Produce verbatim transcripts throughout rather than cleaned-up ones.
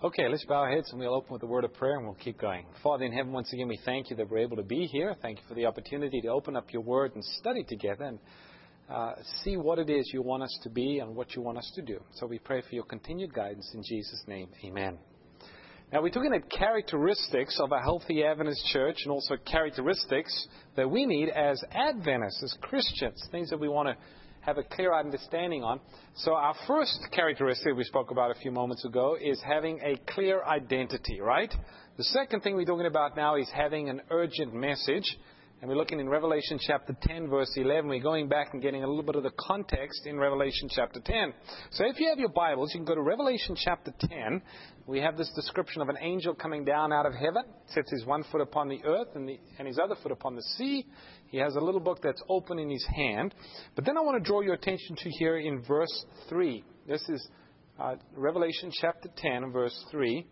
Okay, let's bow our heads and we'll open with a word of prayer and we'll keep going. Father in heaven, once again we thank you that we're able to be here. Thank you for the opportunity to open up your word and study together and uh, see what it is you want us to be and what you want us to do. So we pray for your continued guidance in Jesus' name. Amen. Now we're talking about characteristics of a healthy Adventist church and also characteristics that we need as Adventists, as Christians, things that we want to have a clear understanding on. So our first characteristic we spoke about a few moments ago is having a clear identity, right? The second thing we're talking about now is having an urgent message. And we're looking in Revelation chapter ten, verse eleven. We're going back and getting a little bit of the context in Revelation chapter ten. So if you have your Bibles, you can go to Revelation chapter ten. We have this description of an angel coming down out of heaven. Sets his one foot upon the earth and, the, and his other foot upon the sea. He has a little book that's open in his hand. But then I want to draw your attention to here in verse three. This is uh, Revelation chapter ten, verse three.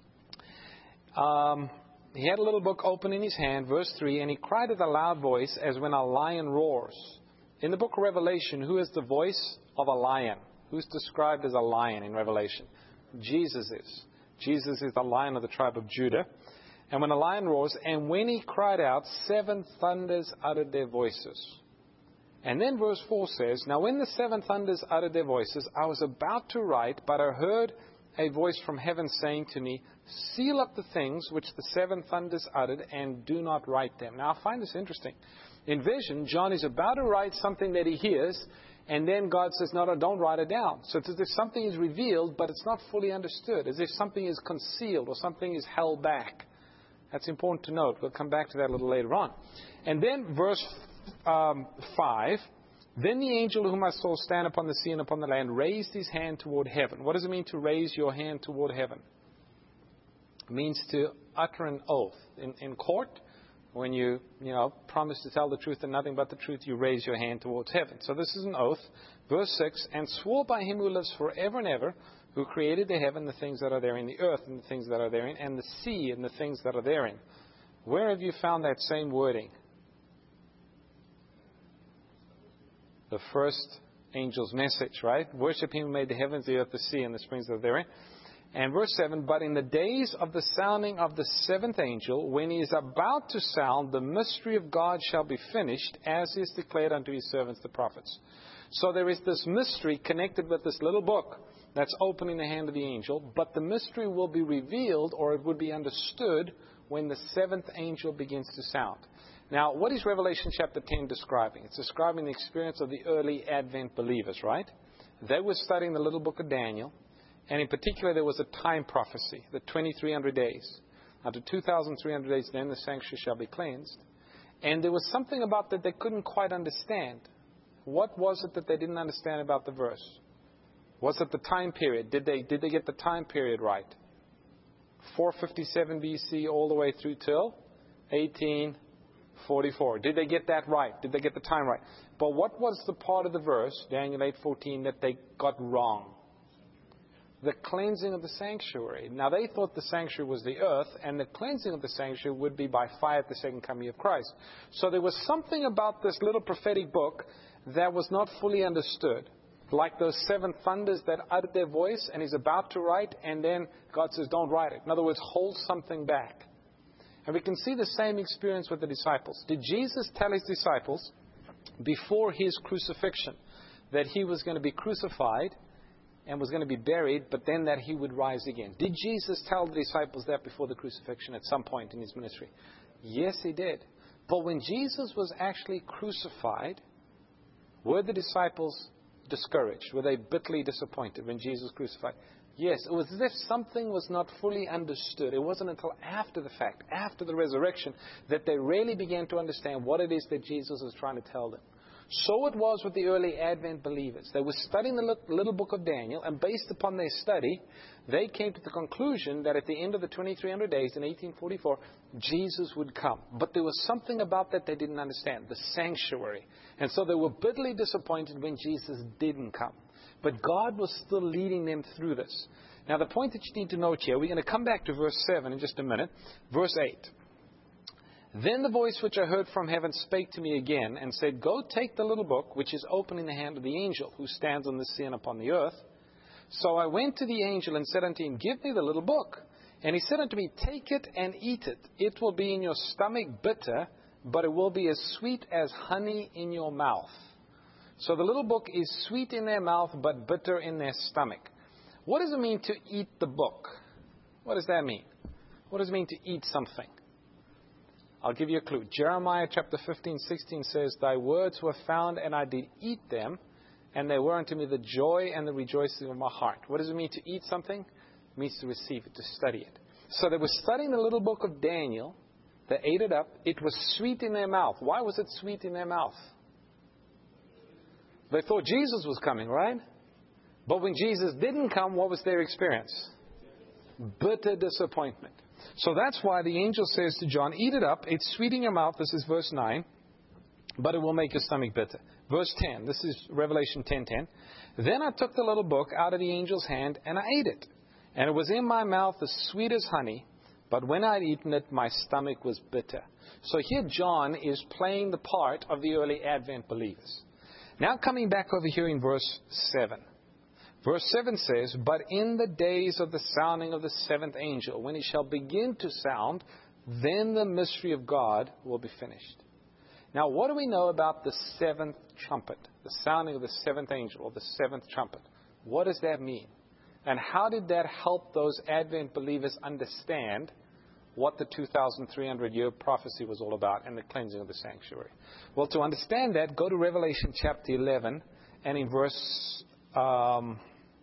Um... He had a little book open in his hand, verse three, and he cried with a loud voice as when a lion roars. In the book of Revelation, who is the voice of a lion? Who's described as a lion in Revelation? Jesus is. Jesus is the lion of the tribe of Judah. And when a lion roars, and when he cried out, seven thunders uttered their voices. And then verse four says, now when the seven thunders uttered their voices, I was about to write, but I heard a voice from heaven saying to me, seal up the things which the seven thunders uttered and do not write them. Now, I find this interesting. In vision, John is about to write something that he hears, and then God says, no, no, don't write it down. So it's as if something is revealed, but it's not fully understood, as if something is concealed or something is held back. That's important to note. We'll come back to that a little later on. And then verse um, five, then the angel whom I saw stand upon the sea and upon the land raised his hand toward heaven. What does it mean to raise your hand toward heaven? It means to utter an oath. In, in court, when you, you know, promise to tell the truth and nothing but the truth, you raise your hand towards heaven. So this is an oath. Verse six, and swore by him who lives forever and ever, who created the heaven, the things that are therein, the earth and the things that are therein, and the sea and the things that are therein. Where have you found that same wording? The first angel's message, right? Worship him who made the heavens, the earth, the sea, and the springs that are therein. And verse seven, but in the days of the sounding of the seventh angel, when he is about to sound, the mystery of God shall be finished, as is declared unto his servants the prophets. So there is this mystery connected with this little book that's open in the hand of the angel, but the mystery will be revealed, or it would be understood, when the seventh angel begins to sound. Now, what is Revelation chapter ten describing? It's describing the experience of the early Advent believers, right? They were studying the little book of Daniel, and in particular there was a time prophecy, the twenty-three hundred days. After two thousand three hundred days, then the sanctuary shall be cleansed. And there was something about that they couldn't quite understand. What was it that they didn't understand about the verse? Was it the time period? Did they, did they get the time period right? four fifty-seven B C all the way through till eighteen forty-four. Did they get that right? Did they get the time right? But what was the part of the verse, Daniel eight fourteen, that they got wrong? The cleansing of the sanctuary. Now, they thought the sanctuary was the earth, and the cleansing of the sanctuary would be by fire at the second coming of Christ. So there was something about this little prophetic book that was not fully understood. Like those seven thunders that uttered their voice, and he's about to write, and then God says, don't write it. In other words, hold something back. And we can see the same experience with the disciples. Did Jesus tell his disciples before his crucifixion that he was going to be crucified and was going to be buried, but then that he would rise again? Did Jesus tell the disciples that before the crucifixion at some point in his ministry? Yes, he did. But when Jesus was actually crucified, were the disciples discouraged? Were they bitterly disappointed when Jesus was crucified? Yes, it was as if something was not fully understood. It wasn't until after the fact, after the resurrection, that they really began to understand what it is that Jesus was trying to tell them. So it was with the early Advent believers. They were studying the little book of Daniel, and based upon their study, they came to the conclusion that at the end of the twenty-three hundred days in eighteen forty-four, Jesus would come. But there was something about that they didn't understand, the sanctuary. And so they were bitterly disappointed when Jesus didn't come. But God was still leading them through this. Now, the point that you need to note here, we're going to come back to verse seven in just a minute. Verse eight. Then the voice which I heard from heaven spake to me again and said, go take the little book which is open in the hand of the angel who stands on the sea and upon the earth. So I went to the angel and said unto him, Give me the little book. And he said unto me, Take it and eat it. It will be in your stomach bitter, but it will be as sweet as honey in your mouth. So the little book is sweet in their mouth, but bitter in their stomach. What does it mean to eat the book? What does that mean? What does it mean to eat something? I'll give you a clue. Jeremiah chapter fifteen, sixteen says, Thy words were found, and I did eat them, and they were unto me the joy and the rejoicing of my heart. What does it mean to eat something? It means to receive it, to study it. So they were studying the little book of Daniel. They ate it up. It was sweet in their mouth. Why was it sweet in their mouth? They thought Jesus was coming, right? But when Jesus didn't come, what was their experience? Bitter disappointment. So that's why the angel says to John, Eat it up. It's sweet in your mouth. This is verse nine. But it will make your stomach bitter. Verse ten. This is Revelation ten ten. Then I took the little book out of the angel's hand and I ate it. And it was in my mouth as sweet as honey. But when I had eaten it, my stomach was bitter. So here John is playing the part of the early Advent believers. Now coming back over here in verse seven. Verse seven says, But in the days of the sounding of the seventh angel, when he shall begin to sound, then the mystery of God will be finished. Now, what do we know about the seventh trumpet? The sounding of the seventh angel, or the seventh trumpet. What does that mean? And how did that help those Advent believers understand what the two thousand three hundred year prophecy was all about and the cleansing of the sanctuary? Well, to understand that, go to Revelation chapter eleven, and in verse um,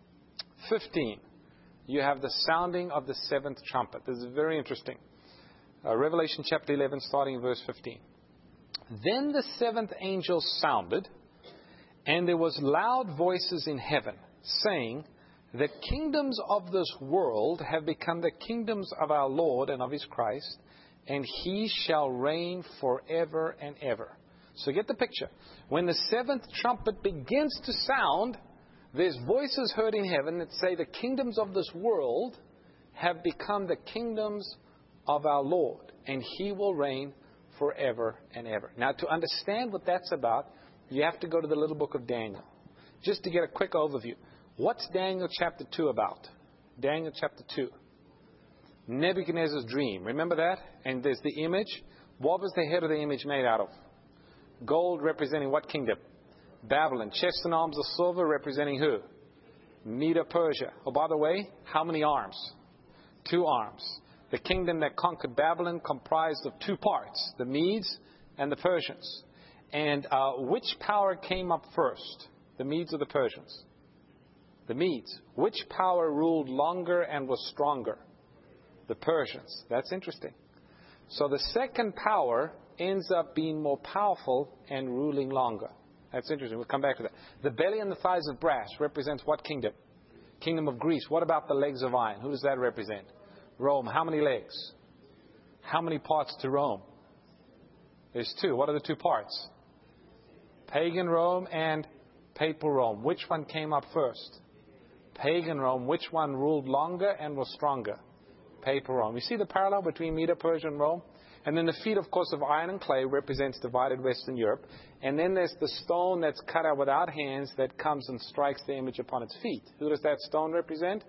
fifteen, you have the sounding of the seventh trumpet. This is very interesting. Uh, Revelation chapter eleven, starting in verse fifteen. Then the seventh angel sounded, and there was loud voices in heaven, saying, The kingdoms of this world have become the kingdoms of our Lord and of his Christ, and he shall reign forever and ever. So get the picture. When the seventh trumpet begins to sound, there's voices heard in heaven that say the kingdoms of this world have become the kingdoms of our Lord, and he will reign forever and ever. Now, to understand what that's about, you have to go to the little book of Daniel. Just to get a quick overview. What's Daniel chapter two about? Daniel chapter two. Nebuchadnezzar's dream. Remember that? And there's the image. What was the head of the image made out of? Gold, representing what kingdom? Babylon. Chest and arms of silver, representing who? Medo-Persia. Oh, by the way, how many arms? Two arms. The kingdom that conquered Babylon comprised of two parts, the Medes and the Persians. And uh, which power came up first? The Medes or the Persians? The Medes. Which power ruled longer and was stronger? The Persians. That's interesting. So the second power ends up being more powerful and ruling longer. That's interesting. We'll come back to that. The belly and the thighs of brass represents what kingdom? Kingdom of Greece. What about the legs of iron? Who does that represent? Rome. How many legs? How many parts to Rome? There's two. What are the two parts? Pagan Rome and papal Rome. Which one came up first? Pagan Rome. Which one ruled longer and was stronger? Papal Rome. You see the parallel between Medo-Persia and Rome? And then the feet, of course, of iron and clay represents divided Western Europe. And then there's the stone that's cut out without hands that comes and strikes the image upon its feet. Who does that stone represent?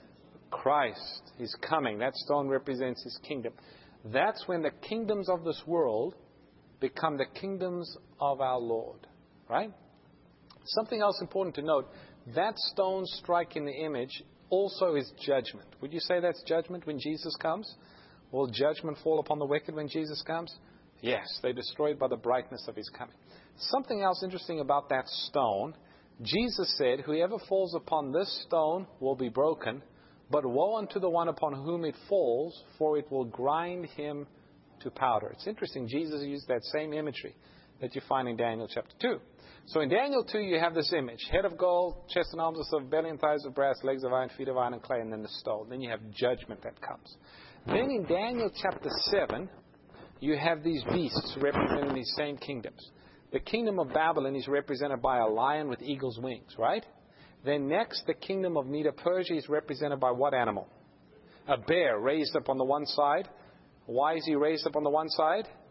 Christ. He's coming. That stone represents his kingdom. That's when the kingdoms of this world become the kingdoms of our Lord. Right? Something else important to note. That stone striking the image also is judgment. Would you say that's judgment when Jesus comes? Will judgment fall upon the wicked when Jesus comes? Yes, they're destroyed by the brightness of his coming. Something else interesting about that stone, Jesus said, whoever falls upon this stone will be broken, but woe unto the one upon whom it falls, for it will grind him to powder. It's interesting, Jesus used that same imagery that you find in Daniel chapter two. So in Daniel two, you have this image. Head of gold, chest and arms of silver, belly and thighs of brass, legs of iron, feet of iron and clay, and then the stone. Then you have judgment that comes. Then in Daniel chapter seven, you have these beasts representing these same kingdoms. The kingdom of Babylon is represented by a lion with eagle's wings, right? Then next, the kingdom of Medo-Persia is represented by what animal? A bear raised up on the one side. Why is he raised up on the one side?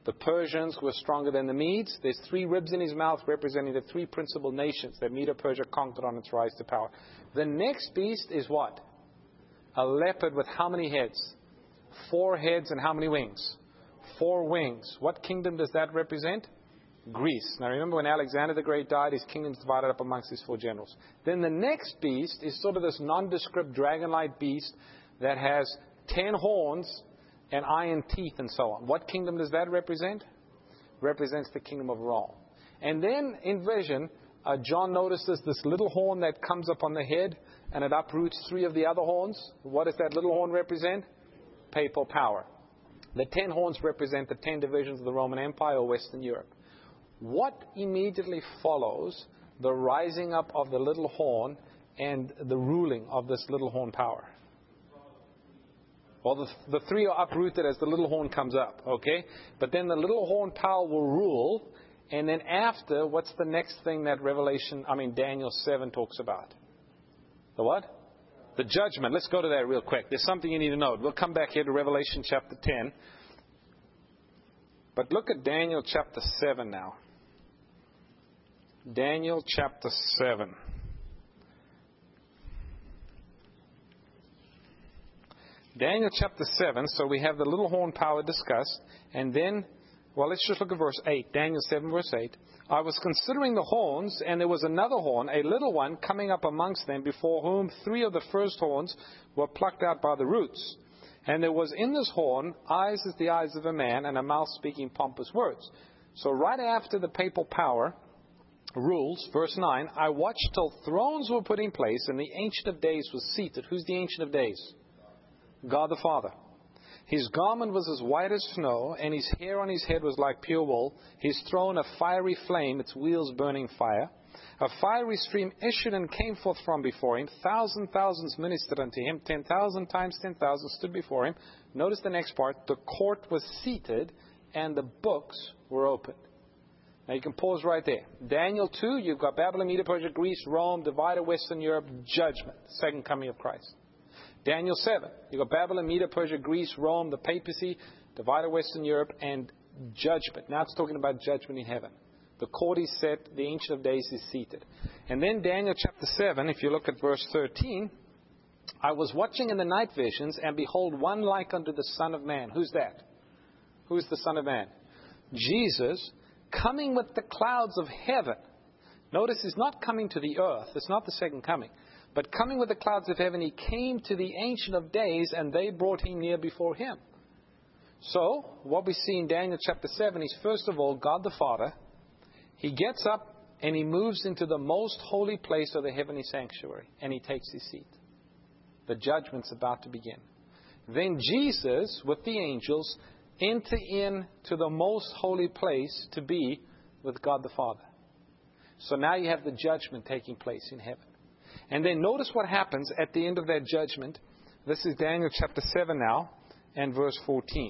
The Persians were stronger than the Medes. There's three ribs in his mouth representing the three principal nations that Medo-Persia conquered on its rise to power. The next beast is what? A leopard with how many heads? Four heads and how many wings? Four wings. What kingdom does that represent? Greece. Now remember, when Alexander the Great died, his kingdom's divided up amongst his four generals. Then the next beast is sort of this nondescript dragon-like beast that has ten horns and iron teeth and so on. What kingdom does that represent? Represents the kingdom of Rome. And then in vision, uh, John notices this little horn that comes up on the head and it uproots three of the other horns. What does that little horn represent? Papal power. The ten horns represent the ten divisions of the Roman Empire or Western Europe. What immediately follows the rising up of the little horn and the ruling of this little horn power? Well, the, the three are uprooted as the little horn comes up, okay? But then the little horn power will rule, and then after, what's the next thing that Revelation, I mean Daniel seven talks about? The what? The judgment. Let's go to that real quick. There's something you need to know. We'll come back here to Revelation chapter ten. But look at Daniel chapter seven now. Daniel chapter seven. Daniel chapter seven, so we have the little horn power discussed, and then, well, let's just look at verse eight. Daniel seven, verse eight. I was considering the horns, and there was another horn, a little one, coming up amongst them, before whom three of the first horns were plucked out by the roots. And there was in this horn eyes as the eyes of a man, and a mouth speaking pompous words. So right after the papal power rules, verse nine, I watched till thrones were put in place, and the Ancient of Days was seated. Who's the Ancient of Days? God the Father. His garment was as white as snow, and his hair on his head was like pure wool. His throne a fiery flame, its wheels burning fire. A fiery stream issued and came forth from before him. Thousand thousands ministered unto him. Ten thousand times ten thousand stood before him. Notice the next part. The court was seated, and the books were opened. Now you can pause right there. Daniel two, you've got Babylon, Medo, Persia, Greece, Rome, divided Western Europe, judgment, second coming of Christ. Daniel seven, you've got Babylon, Medo, Persia, Greece, Rome, the papacy, divided Western Europe, and judgment. Now it's talking about judgment in heaven. The court is set, the Ancient of Days is seated. And then Daniel chapter seven, if you look at verse thirteen, I was watching in the night visions, and behold, one like unto the Son of Man. Who's that? Who's the Son of Man? Jesus, coming with the clouds of heaven. Notice he's not coming to the earth. It's not the second coming. But coming with the clouds of heaven, he came to the Ancient of Days, and they brought him near before him. So, what we see in Daniel chapter seven is, first of all, God the Father. He gets up and he moves into the most holy place of the heavenly sanctuary, and he takes his seat. The judgment's about to begin. Then Jesus, with the angels, enter into the most holy place to be with God the Father. So now you have the judgment taking place in heaven. And then notice what happens at the end of that judgment. This is Daniel chapter seven now, and verse fourteen.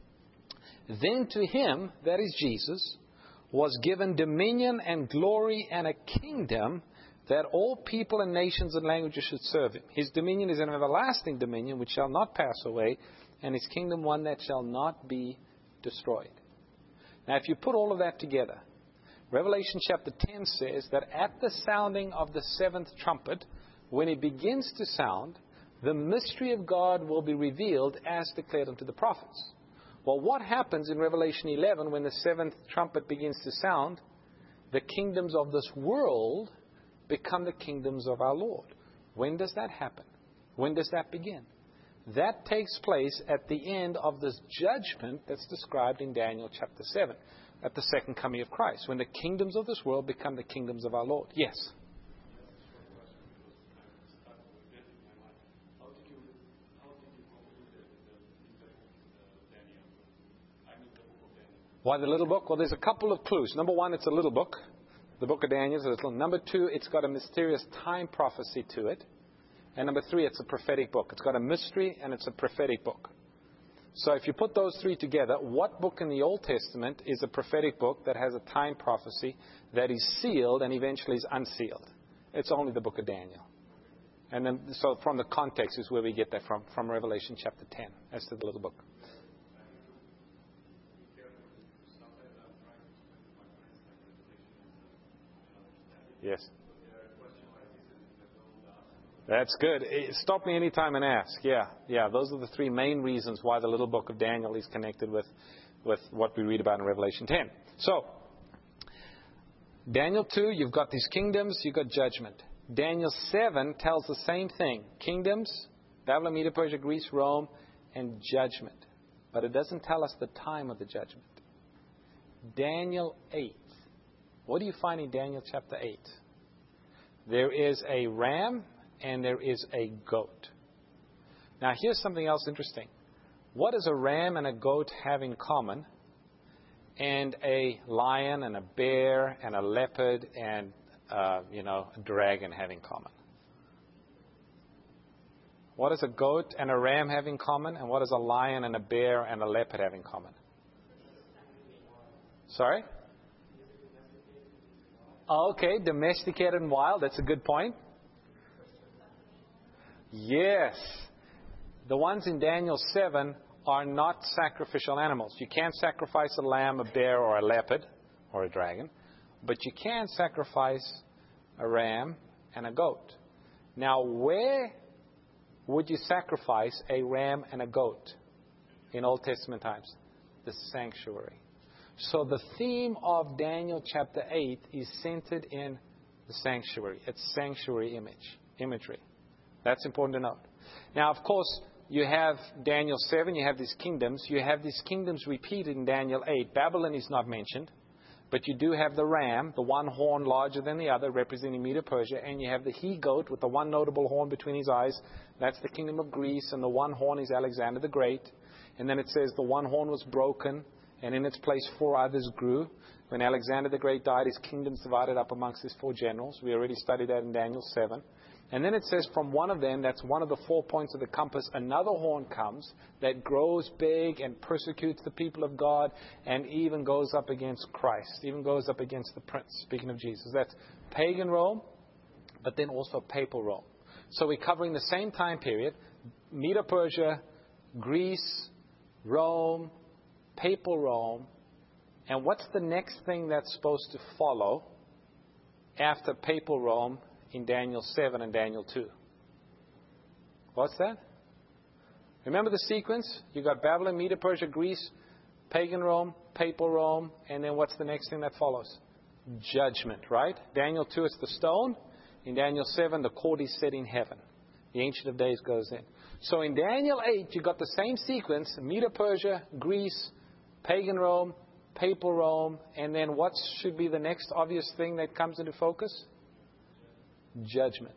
Then to him, that is Jesus, was given dominion and glory and a kingdom, that all people and nations and languages should serve him. His dominion is an everlasting dominion which shall not pass away, and his kingdom one that shall not be destroyed. Now if you put all of that together, Revelation chapter ten says that at the sounding of the seventh trumpet, when it begins to sound, the mystery of God will be revealed as declared unto the prophets. Well, what happens in Revelation eleven when the seventh trumpet begins to sound? The kingdoms of this world become the kingdoms of our Lord. When does that happen? When does that begin? That takes place at the end of this judgment that's described in Daniel chapter seven, at the second coming of Christ, when the kingdoms of this world become the kingdoms of our Lord. Yes? Why the little book? Well, there's a couple of clues. Number one, it's a little book. The book of Daniel is a little. Number two, it's got a mysterious time prophecy to it. And number three, it's a prophetic book. It's got a mystery and it's a prophetic book. So if you put those three together, what book in the Old Testament is a prophetic book that has a time prophecy that is sealed and eventually is unsealed? It's only the book of Daniel. And then, so from the context is where we get that from, from Revelation chapter ten, as to the little book. Yes. That's good. Stop me anytime and ask. Yeah, yeah. Those are the three main reasons why the little book of Daniel is connected with, with what we read about in Revelation ten. So, Daniel two, you've got these kingdoms, you've got judgment. Daniel seven tells the same thing. Kingdoms, Babylon, Media, Persia, Greece, Rome, and judgment. But it doesn't tell us the time of the judgment. Daniel eight. What do you find in Daniel chapter eight? There is a ram and there is a goat. Now here's something else interesting. What does a ram and a goat have in common? And a lion and a bear and a leopard and, uh, you know, a dragon have in common? What does a goat and a ram have in common? And what does a lion and a bear and a leopard have in common? Sorry? Okay, domesticated and wild. That's a good point. Yes. The ones in Daniel seven are not sacrificial animals. You can't sacrifice a lamb, a bear, or a leopard, or a dragon. But you can sacrifice a ram and a goat. Now, where would you sacrifice a ram and a goat in Old Testament times? The sanctuary. So the theme of Daniel chapter eight is centered in the sanctuary. It's sanctuary image, imagery. That's important to note. Now, of course, you have Daniel seven, you have these kingdoms. You have these kingdoms repeated in Daniel eight. Babylon is not mentioned, but you do have the ram, the one horn larger than the other, representing Media Persia, and you have the he-goat with the one notable horn between his eyes. That's the kingdom of Greece, and the one horn is Alexander the Great. And then it says the one horn was broken, and in its place four others grew. When Alexander the Great died, his kingdoms divided up amongst his four generals. We already studied that in Daniel seven. And then it says from one of them, that's one of the four points of the compass, another horn comes that grows big and persecutes the people of God and even goes up against Christ, even goes up against the prince, speaking of Jesus. That's pagan Rome, but then also papal Rome. So we're covering the same time period, Media Persia, Greece, Rome, papal Rome. And what's the next thing that's supposed to follow after papal Rome in Daniel seven and Daniel two? What's that? Remember the sequence? You got Babylon, Media, Persia, Greece, pagan Rome, papal Rome, and then what's the next thing that follows? Judgment, right? Daniel two is the stone. In Daniel seven, the court is set in heaven. The Ancient of Days goes in. So in Daniel eight, you got the same sequence: Media, Persia, Greece, pagan Rome, papal Rome, and then what should be the next obvious thing that comes into focus? Judgment.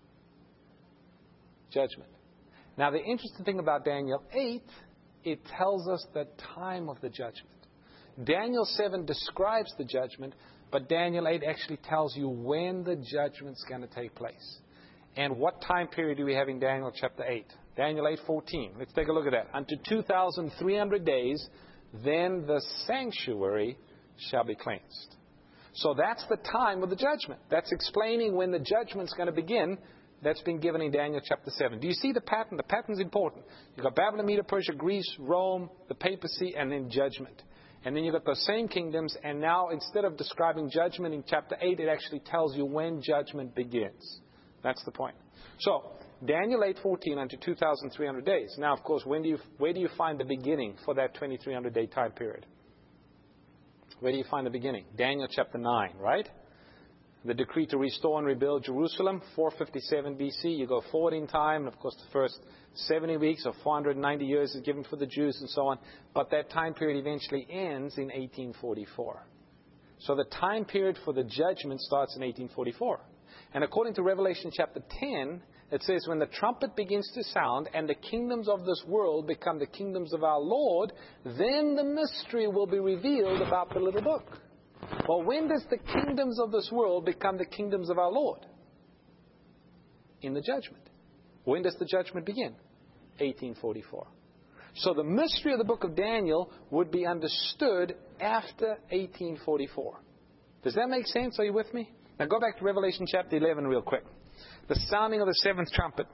Judgment. Now, the interesting thing about Daniel eight, it tells us the time of the judgment. Daniel seven describes the judgment, but Daniel eight actually tells you when the judgment's going to take place. And what time period do we have in Daniel chapter eight? Daniel eight fourteen. Let's take a look at that. Unto two thousand three hundred days, then the sanctuary shall be cleansed. So that's the time of the judgment. That's explaining when the judgment's going to begin. That's been given in Daniel chapter seven. Do you see the pattern? The pattern's important. You've got Babylon, Media, Persia, Greece, Rome, the papacy, and then judgment. And then you've got those same kingdoms, and now instead of describing judgment in chapter eight, it actually tells you when judgment begins. That's the point. So, Daniel eight fourteen unto two thousand three hundred days. Now, of course, when do you, where do you find the beginning for that twenty-three hundred day time period? Where do you find the beginning? Daniel chapter nine, right? The decree to restore and rebuild Jerusalem, four fifty-seven B C. You go forward in time, and of course the first seventy weeks or four hundred ninety years is given for the Jews and so on. But that time period eventually ends in eighteen forty-four. So the time period for the judgment starts in eighteen forty-four. And according to Revelation chapter ten, it says, when the trumpet begins to sound and the kingdoms of this world become the kingdoms of our Lord, then the mystery will be revealed about the little book. Well, when does the kingdoms of this world become the kingdoms of our Lord? In the judgment. When does the judgment begin? eighteen forty-four. So the mystery of the book of Daniel would be understood after eighteen forty-four. Does that make sense? Are you with me? Now go back to Revelation chapter eleven real quick. The sounding of the seventh trumpet.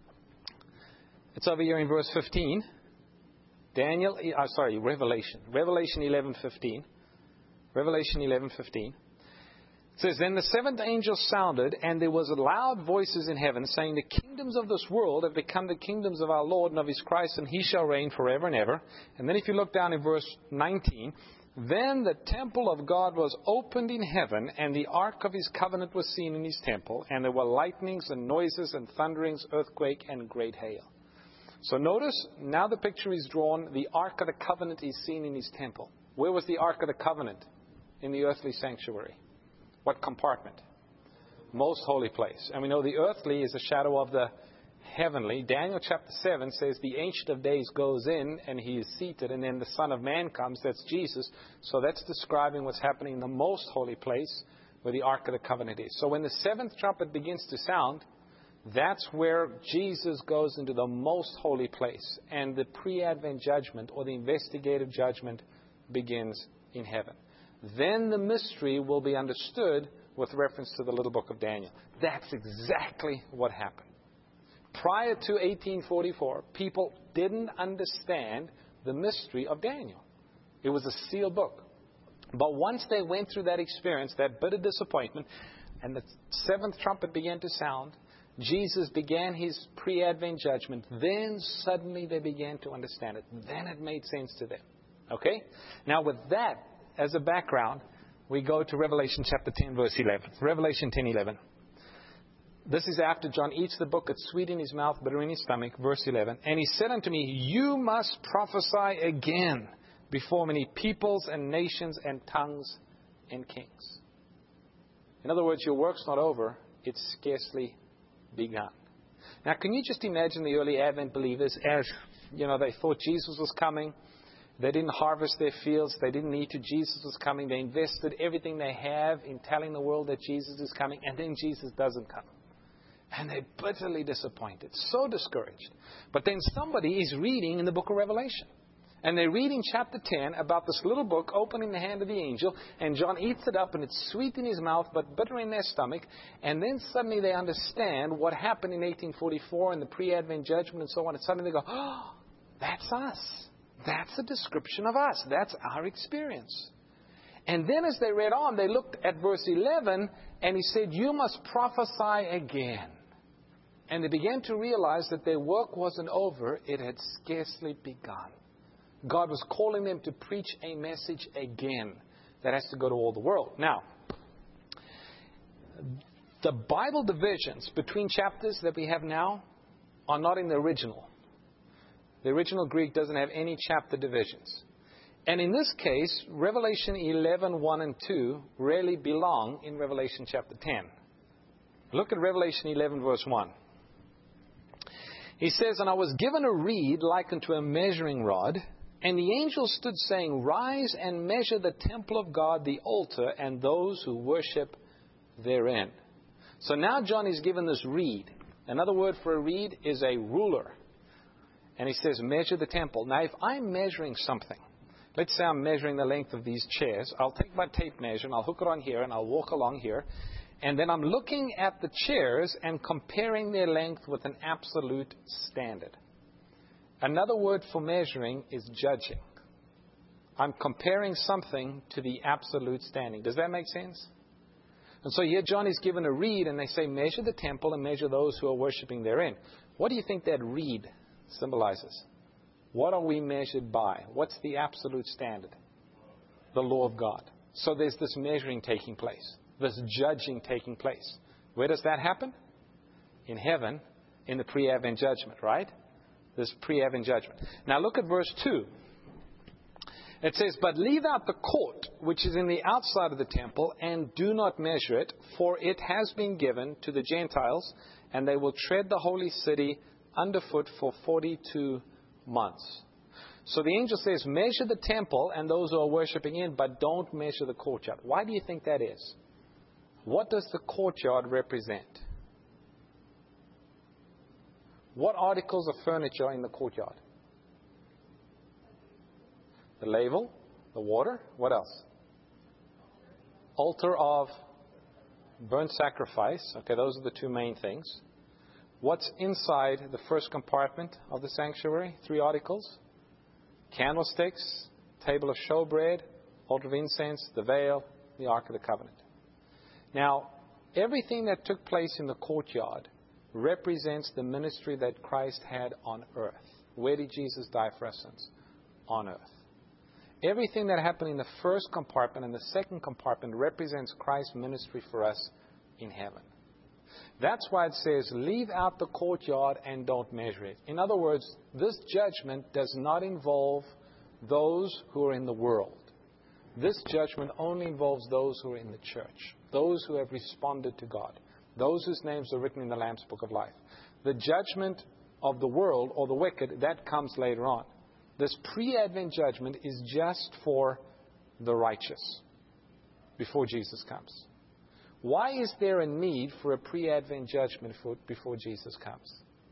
It's over here in verse fifteen. Daniel, uh, sorry, Revelation. Revelation eleven fifteen. Revelation eleven fifteen. It says, then the seventh angel sounded, and there was loud voices in heaven, saying, the kingdoms of this world have become the kingdoms of our Lord and of His Christ, and He shall reign forever and ever. And then if you look down in verse nineteen, then the temple of God was opened in heaven, and the ark of His covenant was seen in His temple, and there were lightnings and noises and thunderings, earthquake, and great hail. So notice, now the picture is drawn, the ark of the covenant is seen in His temple. Where was the ark of the covenant? In the earthly sanctuary. What compartment? Most holy place. And we know the earthly is a shadow of the heavenly. Daniel chapter seven says the Ancient of Days goes in and He is seated, and then the Son of Man comes. That's Jesus. So that's describing what's happening in the most holy place where the Ark of the Covenant is. So when the seventh trumpet begins to sound, that's where Jesus goes into the most holy place, and the pre-advent judgment or the investigative judgment begins in heaven. Then the mystery will be understood with reference to the little book of Daniel. That's exactly what happened. Prior to eighteen forty-four, people didn't understand the mystery of Daniel. It was a sealed book. But once they went through that experience, that bitter disappointment, and the seventh trumpet began to sound, Jesus began His pre-advent judgment, then suddenly they began to understand it. Then it made sense to them. Okay? Now with that as a background, we go to Revelation chapter ten, verse eleven. Revelation ten, eleven. This is after John eats the book. It's sweet in his mouth, bitter in his stomach. Verse eleven. And he said unto me, you must prophesy again before many peoples and nations and tongues and kings. In other words, your work's not over. It's scarcely begun. Now, can you just imagine the early Advent believers as, you know, they thought Jesus was coming. They didn't harvest their fields. They didn't need to. Jesus was coming. They invested everything they have in telling the world that Jesus is coming. And then Jesus doesn't come. And they're bitterly disappointed. So discouraged. But then somebody is reading in the book of Revelation. And they read in chapter ten about this little book opening the hand of the angel. And John eats it up and it's sweet in his mouth but bitter in their stomach. And then suddenly they understand what happened in eighteen forty-four and the pre-advent judgment and so on. And suddenly they go, oh, that's us. That's a description of us. That's our experience. And then as they read on, they looked at verse eleven, and he said, you must prophesy again. And they began to realize that their work wasn't over. It had scarcely begun. God was calling them to preach a message again that has to go to all the world. Now, the Bible divisions between chapters that we have now are not in the original. The original Greek doesn't have any chapter divisions. And in this case, Revelation eleven, one and two really belong in Revelation chapter ten. Look at Revelation eleven, verse one. He says, and I was given a reed like unto a measuring rod, and the angel stood saying, rise and measure the temple of God, the altar, and those who worship therein. So now John is given this reed. Another word for a reed is a ruler. And he says, measure the temple. Now, if I'm measuring something, let's say I'm measuring the length of these chairs, I'll take my tape measure and I'll hook it on here and I'll walk along here. And then I'm looking at the chairs and comparing their length with an absolute standard. Another word for measuring is judging. I'm comparing something to the absolute standing. Does that make sense? And so here John is given a reed and they say, measure the temple and measure those who are worshiping therein. What do you think that reed symbolizes? What are we measured by? What's the absolute standard? The law of God. So there's this measuring taking place, this judging taking place. Where does that happen? In heaven, in the pre-advent judgment, right? This pre-advent judgment. Now look at verse two. It says, but leave out the court, which is in the outside of the temple, and do not measure it, for it has been given to the Gentiles, and they will tread the holy city underfoot for forty-two months. So the angel says, measure the temple and those who are worshiping in, but don't measure the courtyard. Why do you think that is? What does the courtyard represent? What articles of furniture are in the courtyard? The laver, the water, what else? Altar of burnt sacrifice. Okay, those are the two main things. What's inside the first compartment of the sanctuary? Three articles. Candlesticks, table of showbread, altar of incense, the veil, the Ark of the Covenant. Now, everything that took place in the courtyard represents the ministry that Christ had on earth. Where did Jesus die for our sins? On earth. Everything that happened in the first compartment and the second compartment represents Christ's ministry for us in heaven. That's why it says, leave out the courtyard and don't measure it. In other words, this judgment does not involve those who are in the world. This judgment only involves those who are in the church, those who have responded to God, those whose names are written in the Lamb's Book of Life. The judgment of the world or the wicked, that comes later on. This pre-Advent judgment is just for the righteous before Jesus comes. Why is there a need for a pre-Advent judgment for, before Jesus comes?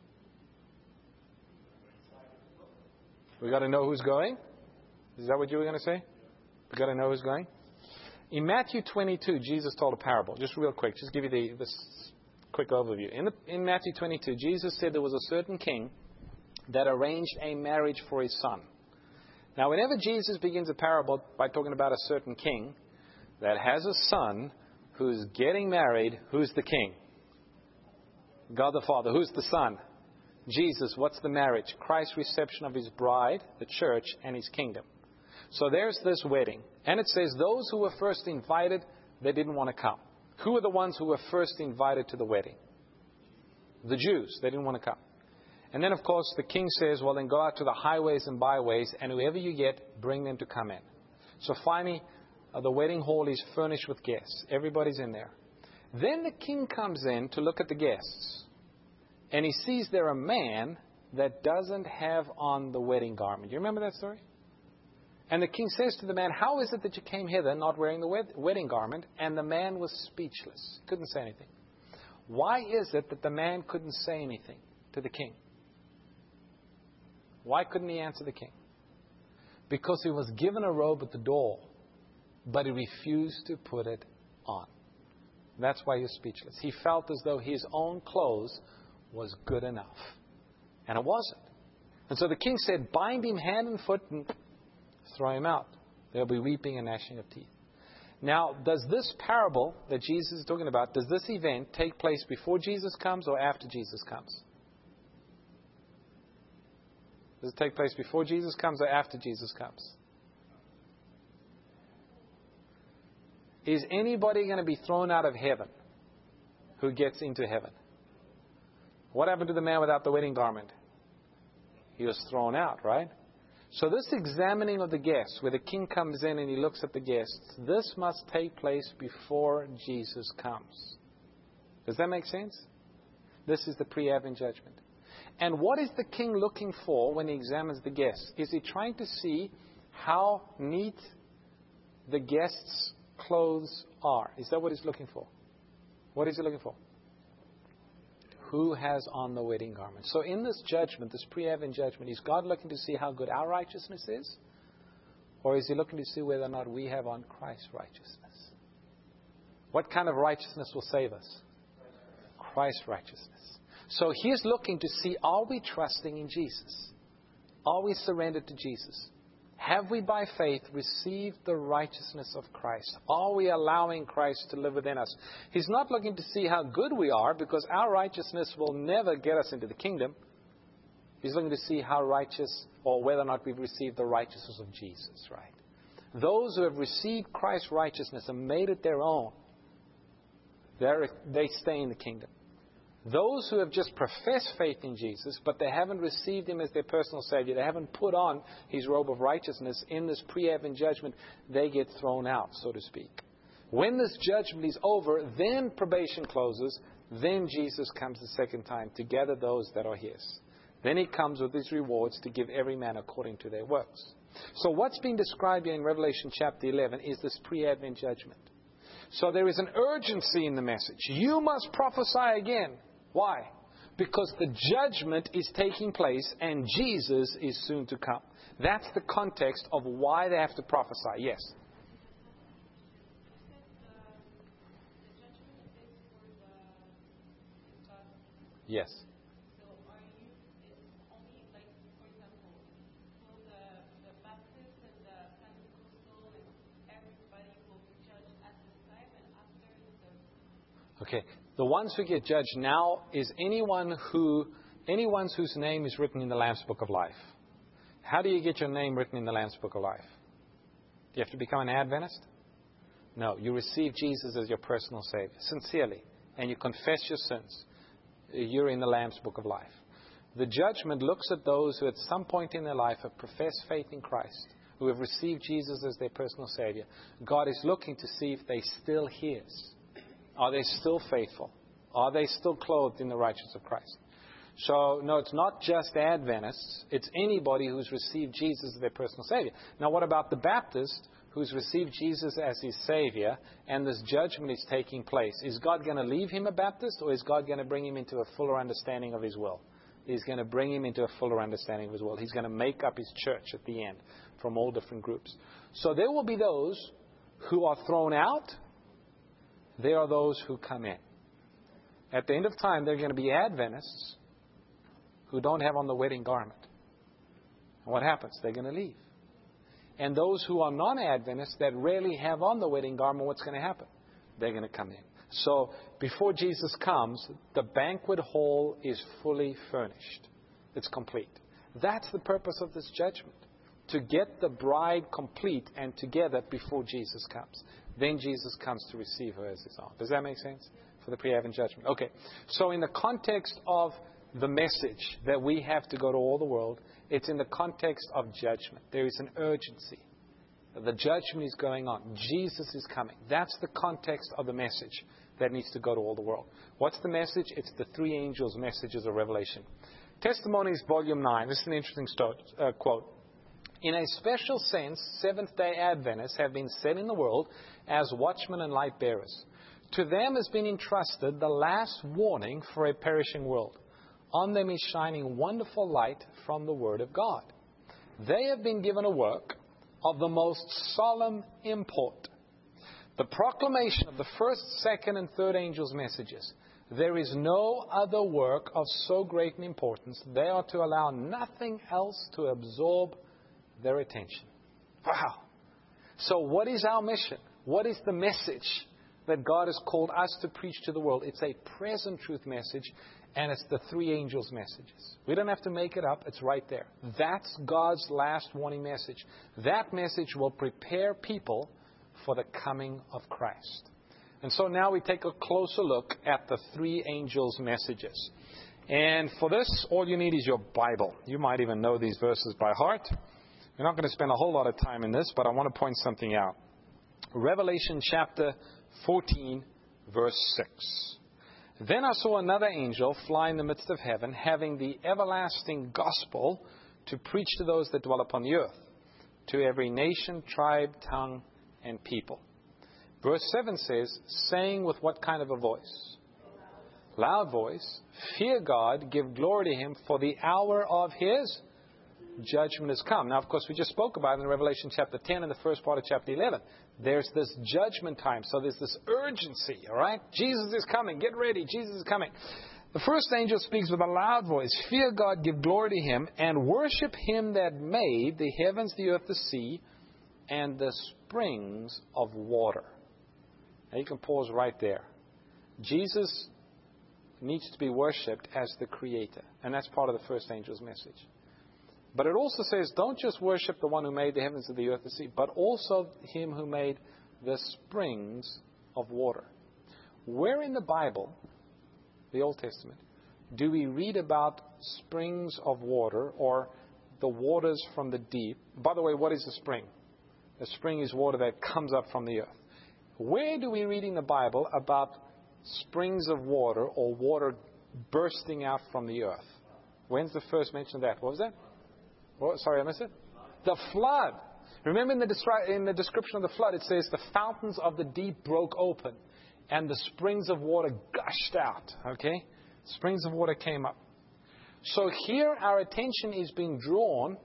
We got to know who's going? Is that what you were going to say? We got to know who's going? In Matthew twenty-two, Jesus told a parable. Just real quick, just give you the this quick overview. In, the, in Matthew twenty-two, Jesus said there was a certain king that arranged a marriage for his son. Now, whenever Jesus begins a parable by talking about a certain king that has a son who's getting married, who's the king? God the Father. Who's the son? Jesus. What's the marriage? Christ's reception of his bride, the church, and his kingdom. So there's this wedding. And it says those who were first invited, they didn't want to come. Who are the ones who were first invited to the wedding? The Jews. They didn't want to come. And then, of course, the king says, well, then go out to the highways and byways, and whoever you get, bring them to come in. So finally, uh, the wedding hall is furnished with guests. Everybody's in there. Then the king comes in to look at the guests. And he sees there a man that doesn't have on the wedding garment. You remember that story? And the king says to the man, how is it that you came hither not wearing the wed- wedding garment? And the man was speechless. Couldn't say anything. Why is it that the man couldn't say anything to the king? Why couldn't he answer the king? Because he was given a robe at the door, but he refused to put it on. That's why he was speechless. He felt as though his own clothes was good enough. And it wasn't. And so the king said, bind him hand and foot and throw him out. There'll be weeping and gnashing of teeth. Now, does this parable that Jesus is talking about, does this event take place before Jesus comes or after Jesus comes? Does it take place before Jesus comes or after Jesus comes? Is anybody going to be thrown out of heaven who gets into heaven? What happened to the man without the wedding garment? He was thrown out, right? So this examining of the guests, where the king comes in and he looks at the guests, this must take place before Jesus comes. Does that make sense? This is the pre-Advent judgment. And what is the king looking for when he examines the guests? Is he trying to see how neat the guests' clothes are? Is that what he's looking for? What is he looking for? Who has on the wedding garment? So in this judgment, this pre-Advent judgment, is God looking to see how good our righteousness is? Or is he looking to see whether or not we have on Christ's righteousness? What kind of righteousness will save us? Christ's righteousness. So he's looking to see, are we trusting in Jesus? Are we surrendered to Jesus? Have we by faith received the righteousness of Christ? Are we allowing Christ to live within us? He's not looking to see how good we are, because our righteousness will never get us into the kingdom. He's looking to see how righteous, or whether or not we've received the righteousness of Jesus, right? Those who have received Christ's righteousness and made it their own, they stay in the kingdom. Those who have just professed faith in Jesus, but they haven't received Him as their personal Savior, they haven't put on His robe of righteousness in this pre-Advent judgment, they get thrown out, so to speak. When this judgment is over, then probation closes, then Jesus comes the second time to gather those that are His. Then He comes with His rewards to give every man according to their works. So what's being described here in Revelation chapter eleven is this pre-Advent judgment. So there is an urgency in the message. You must prophesy again. Why? Because the judgment is taking place and Jesus is soon to come. That's the context of why they have to prophesy. Yes? Yes. Okay. The ones who get judged now is anyone who, anyone whose name is written in the Lamb's Book of Life. How do you get your name written in the Lamb's Book of Life? Do you have to become an Adventist? No. You receive Jesus as your personal Savior, sincerely, and you confess your sins. You're in the Lamb's Book of Life. The judgment looks at those who at some point in their life have professed faith in Christ, who have received Jesus as their personal Savior. God is looking to see if they still His. Are they still faithful? Are they still clothed in the righteousness of Christ? So, no, it's not just Adventists. It's anybody who's received Jesus as their personal Savior. Now, what about the Baptist who's received Jesus as his Savior and this judgment is taking place? Is God going to leave him a Baptist, or is God going to bring him into a fuller understanding of His will? He's going to bring him into a fuller understanding of His will. He's going to make up His church at the end from all different groups. So there will be those who are thrown out. There are those who come in. At the end of time, there are going to be Adventists who don't have on the wedding garment. And what happens? They're going to leave. And those who are non-Adventists that rarely have on the wedding garment, what's going to happen? They're going to come in. So before Jesus comes, the banquet hall is fully furnished. It's complete. That's the purpose of this judgment. To get the bride complete and together before Jesus comes. Then Jesus comes to receive her as His own. Does that make sense? For the pre-Advent judgment. Okay. So in the context of the message that we have to go to all the world, it's in the context of judgment. There is an urgency. The judgment is going on. Jesus is coming. That's the context of the message that needs to go to all the world. What's the message? It's the three angels' messages of Revelation. Testimonies, Volume nine. This is an interesting sto- uh, quote. In a special sense, Seventh-day Adventists have been set in the world as watchmen and light bearers. To them has been entrusted the last warning for a perishing world. On them is shining wonderful light from the Word of God. They have been given a work of the most solemn import. The proclamation of the first, second, and third angels' messages. There is no other work of so great an importance. They are to allow nothing else to absorb their attention. Wow. So what is our mission? What is the message that God has called us to preach to the world? It's a present truth message, and it's the three angels' messages. We don't have to make it up. It's right there. That's God's last warning message. That message will prepare people for the coming of Christ. And so now we take a closer look at the three angels' messages. And for this, all you need is your Bible. You might even know these verses by heart. We're not going to spend a whole lot of time in this, but I want to point something out. Revelation chapter fourteen, verse six. Then I saw another angel fly in the midst of heaven, having the everlasting gospel to preach to those that dwell upon the earth, to every nation, tribe, tongue, and people. Verse seven says, saying with what kind of a voice? Loud voice. Fear God, give glory to Him, for the hour of His judgment has come. Now, of course, we just spoke about it in Revelation chapter ten and the first part of chapter eleven. There's this judgment time. So there's this urgency, all right? Jesus is coming. Get ready. Jesus is coming. The first angel speaks with a loud voice. Fear God, give glory to Him, and worship Him that made the heavens, the earth, the sea, and the springs of water. Now, you can pause right there. Jesus needs to be worshipped as the Creator. And that's part of the first angel's message. But it also says, don't just worship the one who made the heavens and the earth and the sea, but also Him who made the springs of water. Where in the Bible, the Old Testament, do we read about springs of water or the waters from the deep? By the way, what is a spring? A spring is water that comes up from the earth. Where do we read in the Bible about springs of water or water bursting out from the earth? When's the first mention of that? What was that? Oh, sorry, I missed it. The flood. Remember in the, destri- in the description of the flood, it says the fountains of the deep broke open and the springs of water gushed out. Okay? Springs of water came up. So here our attention is being drawn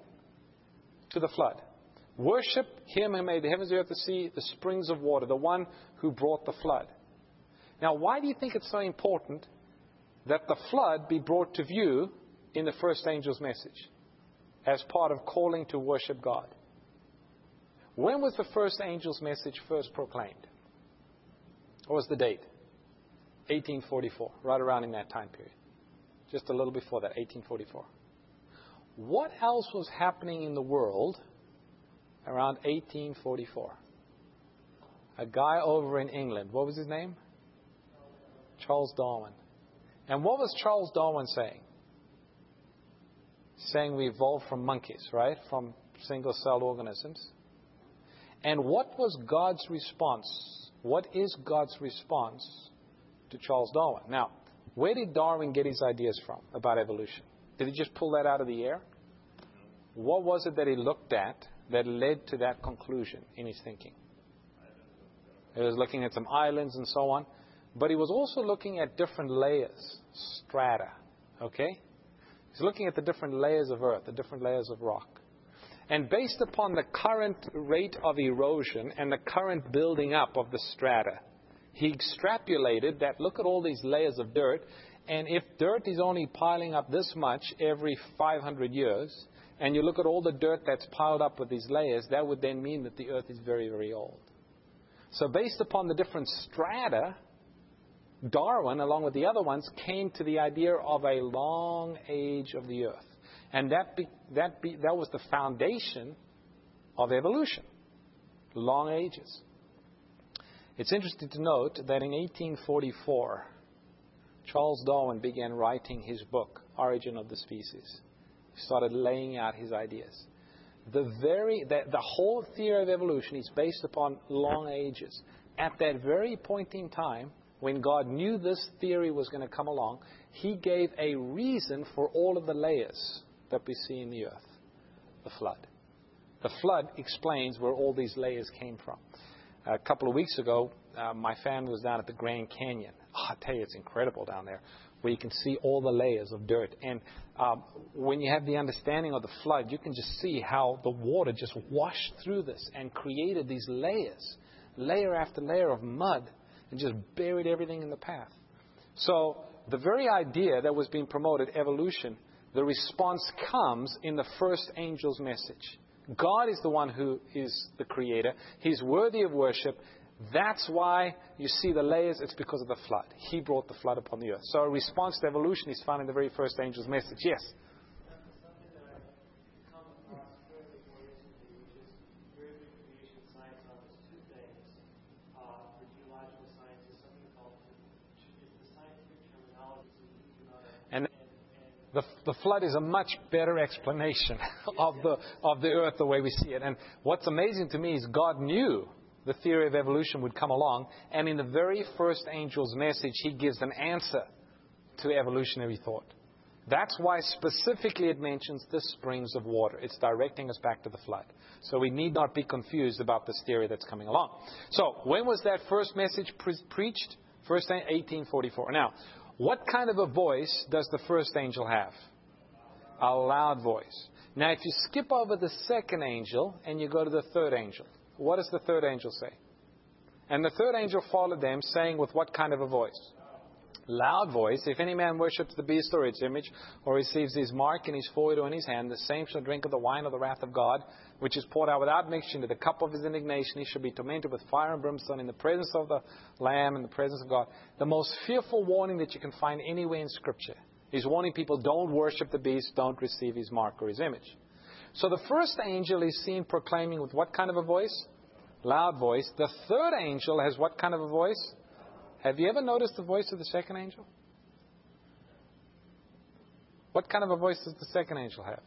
to the flood. Worship Him who made the heavens, the earth, the sea, the springs of water, the one who brought the flood. Now, why do you think it's so important that the flood be brought to view in the first angel's message as part of calling to worship God? When was the first angel's message first proclaimed? What was the date? eighteen forty-four, right around in that time period. Just a little before that, eighteen forty-four. What else was happening in the world around eighteen forty-four? A guy over in England. What was his name? Charles Darwin. And what was Charles Darwin saying? Saying we evolved from monkeys, right? From single-celled organisms. And what was God's response? What is God's response to Charles Darwin? Now, where did Darwin get his ideas from about evolution? Did he just pull that out of the air? What was it that he looked at that led to that conclusion in his thinking? He was looking at some islands and so on. But he was also looking at different layers, strata. Okay? He's looking at the different layers of earth, the different layers of rock. And based upon the current rate of erosion and the current building up of the strata, he extrapolated that, look at all these layers of dirt, and if dirt is only piling up this much every five hundred years, and you look at all the dirt that's piled up with these layers, that would then mean that the earth is very, very old. So based upon the different strata, Darwin, along with the other ones, came to the idea of a long age of the earth. And that be, that be, that was the foundation of evolution. Long ages. It's interesting to note that in eighteen forty-four, Charles Darwin began writing his book, Origin of the Species. He started laying out his ideas. The very the, the whole theory of evolution is based upon long ages. At that very point in time, when God knew this theory was going to come along, He gave a reason for all of the layers that we see in the earth. The flood. The flood explains where all these layers came from. A couple of weeks ago, uh, my family was down at the Grand Canyon. Oh, I tell you, it's incredible down there, where you can see all the layers of dirt. And um, when you have the understanding of the flood, you can just see how the water just washed through this and created these layers, layer after layer of mud, and just buried everything in the path. So the very idea that was being promoted, evolution, the response comes in the first angel's message. God is the one who is the creator. He's worthy of worship. That's why you see the layers. It's because of the flood. He brought the flood upon the earth. So a response to evolution is found in the very first angel's message. Yes? Something that I've come across fairly more recently, which is very good creation science on those two things. Uh, for geological science is something called, is the scientific terminology. And The, the flood is a much better explanation of the of the earth the way we see it. And what's amazing to me is God knew the theory of evolution would come along, and in the very first angel's message, He gives an answer to evolutionary thought. That's why specifically it mentions the springs of water. It's directing us back to the flood. So we need not be confused about this theory that's coming along. So when was that first message pre- preached? First eighteen forty-four. Now, what kind of a voice does the first angel have? A loud voice. Now, if you skip over the second angel and you go to the third angel, what does the third angel say? And the third angel followed them, saying with what kind of a voice? Loud voice. If any man worships the beast or its image, or receives his mark in his forehead or in his hand, the same shall drink of the wine of the wrath of God, which is poured out without mixture into the cup of his indignation. He shall be tormented with fire and brimstone in the presence of the Lamb and the presence of God. The most fearful warning that you can find anywhere in Scripture is warning people, don't worship the beast, don't receive his mark or his image. So the first angel is seen proclaiming with what kind of a voice? Loud voice. The third angel has what kind of a voice? Have you ever noticed the voice of the second angel? What kind of a voice does the second angel have?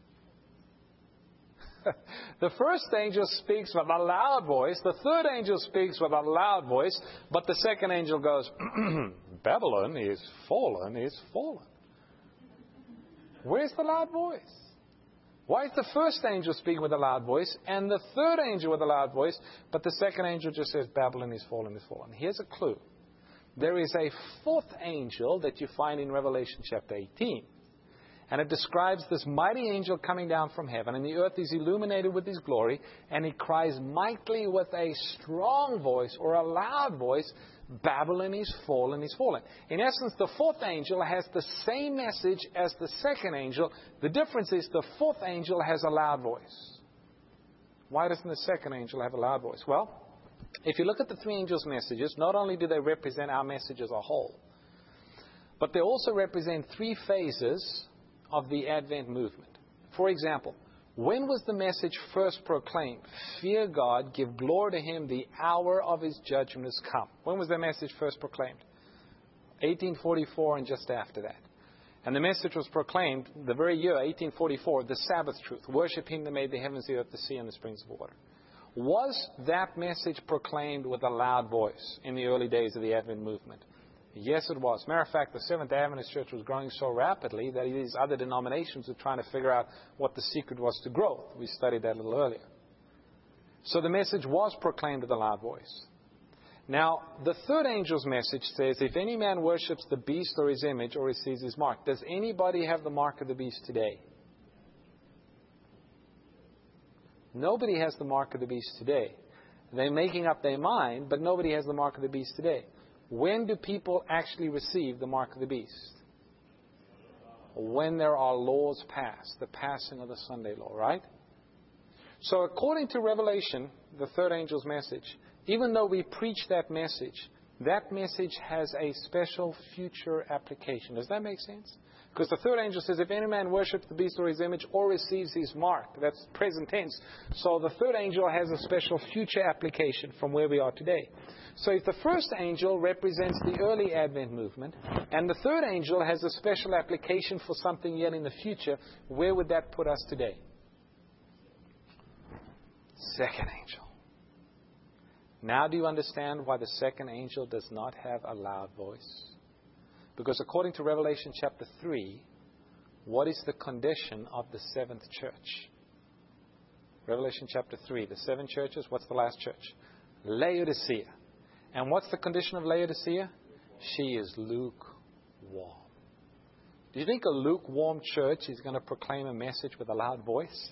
The first angel speaks with a loud voice. The third angel speaks with a loud voice. But the second angel goes, Babylon is fallen, is fallen. Where's the loud voice? Why is the first angel speaking with a loud voice and the third angel with a loud voice, but the second angel just says, Babylon is fallen, is fallen? Here's a clue. There is a fourth angel that you find in Revelation chapter eighteen. And it describes this mighty angel coming down from heaven, and the earth is illuminated with his glory, and he cries mightily with a strong voice or a loud voice, Babylon is fallen, is fallen. In essence, the fourth angel has the same message as the second angel. The difference is the fourth angel has a loud voice. Why doesn't the second angel have a loud voice? Well, If you look at the three angels' messages, not only do they represent our message as a whole, but they also represent three phases of the Advent movement. For example, when was the message first proclaimed? Fear God, give glory to Him, the hour of His judgment has come. When was the message first proclaimed? eighteen forty-four and just after that. And the message was proclaimed the very year, eighteen forty-four, the Sabbath truth. Worship Him that made the heavens, the earth, the sea, and the springs of water. Was that message proclaimed with a loud voice in the early days of the Advent movement? Yes, it was. Matter of fact, the Seventh Adventist Church was growing so rapidly that these other denominations were trying to figure out what the secret was to growth. We studied that a little earlier. So the message was proclaimed with a loud voice. Now, the third angel's message says, if any man worships the beast or his image or receives his mark. Does anybody have the mark of the beast today? Nobody has the mark of the beast today. They're making up their mind, but nobody has the mark of the beast today. When do people actually receive the mark of the beast? When there are laws passed, the passing of the Sunday law, right? So according to Revelation, the third angel's message, even though we preach that message, that message has a special future application. Does that make sense? Because the third angel says, if any man worships the beast or his image or receives his mark, that's present tense. So the third angel has a special future application from where we are today. So if the first angel represents the early Advent movement, and the third angel has a special application for something yet in the future, where would that put us today? Second angel. Now do you understand why the second angel does not have a loud voice? Because according to Revelation chapter three, what is the condition of the seventh church? Revelation chapter three, the seven churches, what's the last church? Laodicea. And what's the condition of Laodicea? She is lukewarm. Do you think a lukewarm church is going to proclaim a message with a loud voice?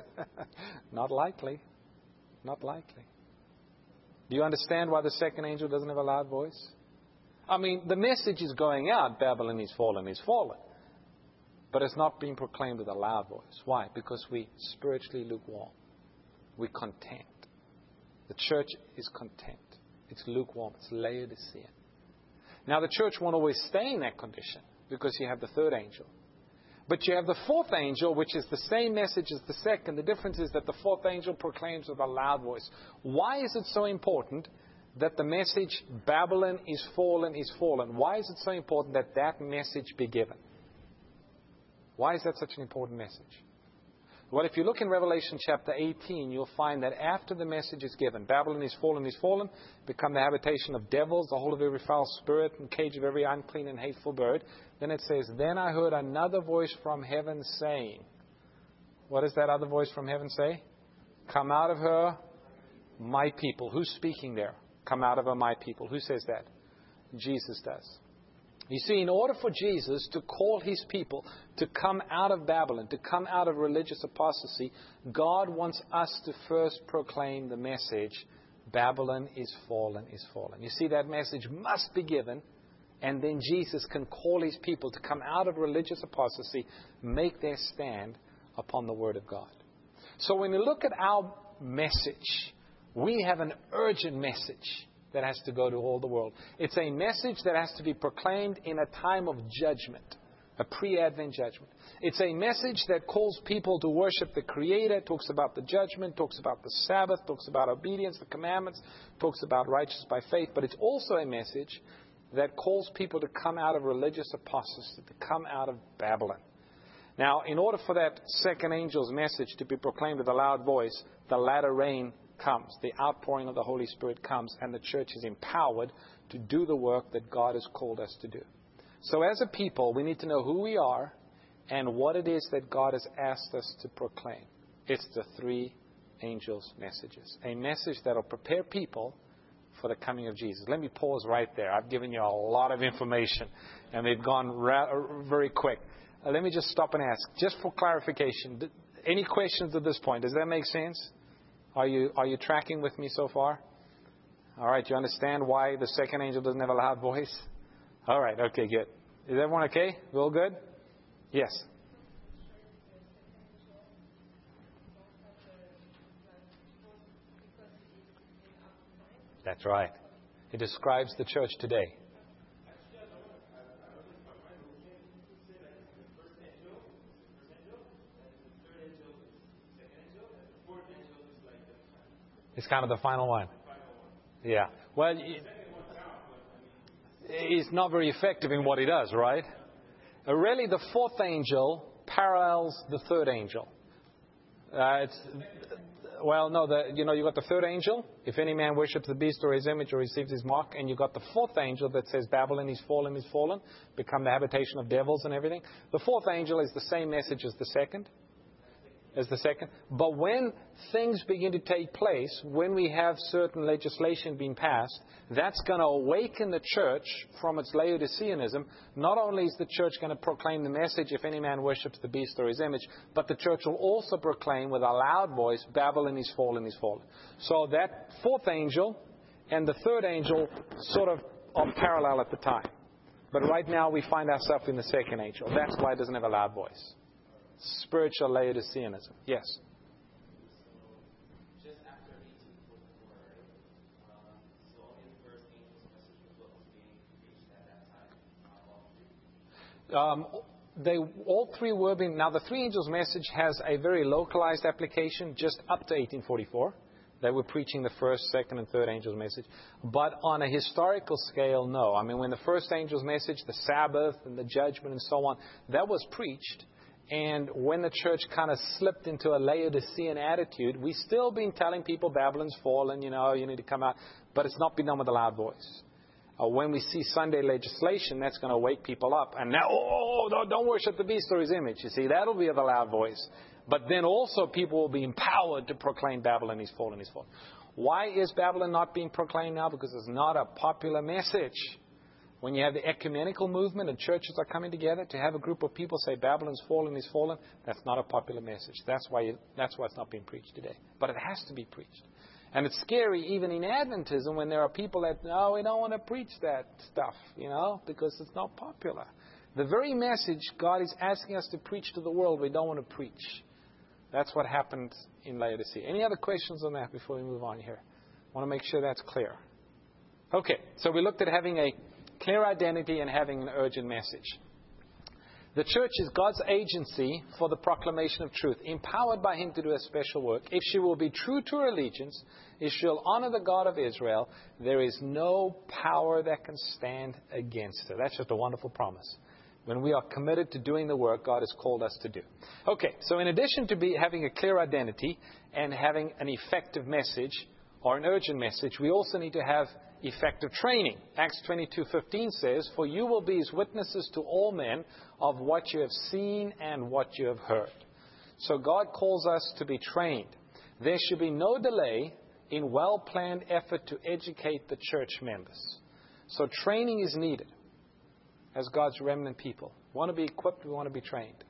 Not likely. Not likely. Do you understand why the second angel doesn't have a loud voice? I mean, the message is going out, Babylon is fallen, is fallen. But it's not being proclaimed with a loud voice. Why? Because we spiritually lukewarm. We're content. The church is content. It's lukewarm. It's Laodicean. Now, the church won't always stay in that condition because you have the third angel. But you have the fourth angel, which is the same message as the second. The difference is that the fourth angel proclaims with a loud voice. Why is it so important that the message, Babylon is fallen, is fallen? Why is it so important that that message be given? Why is that such an important message? Well, if you look in Revelation chapter eighteen, you'll find that after the message is given, Babylon is fallen, is fallen, become the habitation of devils, the hole of every foul spirit, and cage of every unclean and hateful bird. Then it says, then I heard another voice from heaven saying, what does that other voice from heaven say? Come out of her, my people. Who's speaking there? Come out of her, my people. Who says that? Jesus does. You see, in order for Jesus to call His people to come out of Babylon, to come out of religious apostasy, God wants us to first proclaim the message, Babylon is fallen, is fallen. You see, that message must be given, and then Jesus can call His people to come out of religious apostasy, make their stand upon the Word of God. So when we look at our message, we have an urgent message that has to go to all the world. It's a message that has to be proclaimed in a time of judgment, a pre-Advent judgment. It's a message that calls people to worship the Creator, talks about the judgment, talks about the Sabbath, talks about obedience, the commandments, talks about righteousness by faith. But it's also a message that calls people to come out of religious apostasy, to come out of Babylon. Now, in order for that second angel's message to be proclaimed with a loud voice, the latter rain comes, the outpouring of the Holy Spirit comes, and the church is empowered to do the work that God has called us to do. So as a people, we need to know who we are and what it is that God has asked us to proclaim. It's the three angels' messages. A message that will prepare people for the coming of Jesus. Let me pause right there. I've given you a lot of information, and we've gone ra- very quick. Uh, let me just stop and ask, just for clarification, th- any questions at this point? Does that make sense? Are you are you tracking with me so far? All right, you understand why the second angel doesn't have a loud voice? All right, okay, good. Is everyone okay? We all good? Yes. That's right. It describes the church today. It's kind of the final one. Yeah. Well, it's not very effective in what he does, right? Uh, really, the fourth angel parallels the third angel. Uh, it's well, no, the you know you got the third angel. If any man worships the beast or his image or receives his mark, and you got the fourth angel that says Babylon is fallen, is fallen, become the habitation of devils and everything. The fourth angel is the same message as the second. As the second. But when things begin to take place, when we have certain legislation being passed, that's going to awaken the church from its Laodiceanism. Not only is the church going to proclaim the message, if any man worships the beast or his image, but the church will also proclaim with a loud voice, Babylon is fallen, is fallen. So that fourth angel and the third angel sort of are parallel at the time. But right now we find ourselves in the second angel. That's why it doesn't have a loud voice. Spiritual Laodiceanism. Yes. So, just after eighteen forty-four, right? Um, so only the first angel's message was what was being preached at that time. Um, they all three were being. Now, the three angels' message has a very localized application, just up to eighteen forty-four. They were preaching the first, second, and third angel's message. But on a historical scale, no. I mean, when the first angel's message, the Sabbath and the judgment and so on, that was preached. And when the church kind of slipped into a Laodicean attitude, we still been telling people Babylon's fallen, you know, you need to come out. But it's not been done with a loud voice. Uh, when we see Sunday legislation, that's going to wake people up. And now, oh, don't, don't worship the beast or his image. You see, that'll be with a loud voice. But then also people will be empowered to proclaim Babylon is fallen, is fallen. Why is Babylon not being proclaimed now? Because it's not a popular message. When you have the ecumenical movement and churches are coming together, to have a group of people say Babylon's fallen, is fallen, that's not a popular message. That's why you, that's why it's not being preached today. But it has to be preached. And it's scary even in Adventism when there are people that, no, we don't want to preach that stuff, you know, because it's not popular. The very message God is asking us to preach to the world, we don't want to preach. That's what happened in Laodicea. Any other questions on that before we move on here? I want to make sure that's clear. Okay, so we looked at having a clear identity and having an urgent message. The church is God's agency for the proclamation of truth, empowered by Him to do a special work. If she will be true to her allegiance, if she will honor the God of Israel, there is no power that can stand against her. That's just a wonderful promise. When we are committed to doing the work God has called us to do. Okay, so in addition to be having a clear identity and having an effective message or an urgent message, we also need to have effective training. Acts twenty-two fifteen says, "For you will be His witnesses to all men of what you have seen and what you have heard." So God calls us to be trained. There should be no delay in well-planned effort to educate the church members. So training is needed as God's remnant people. We want to be equipped, we want to be trained.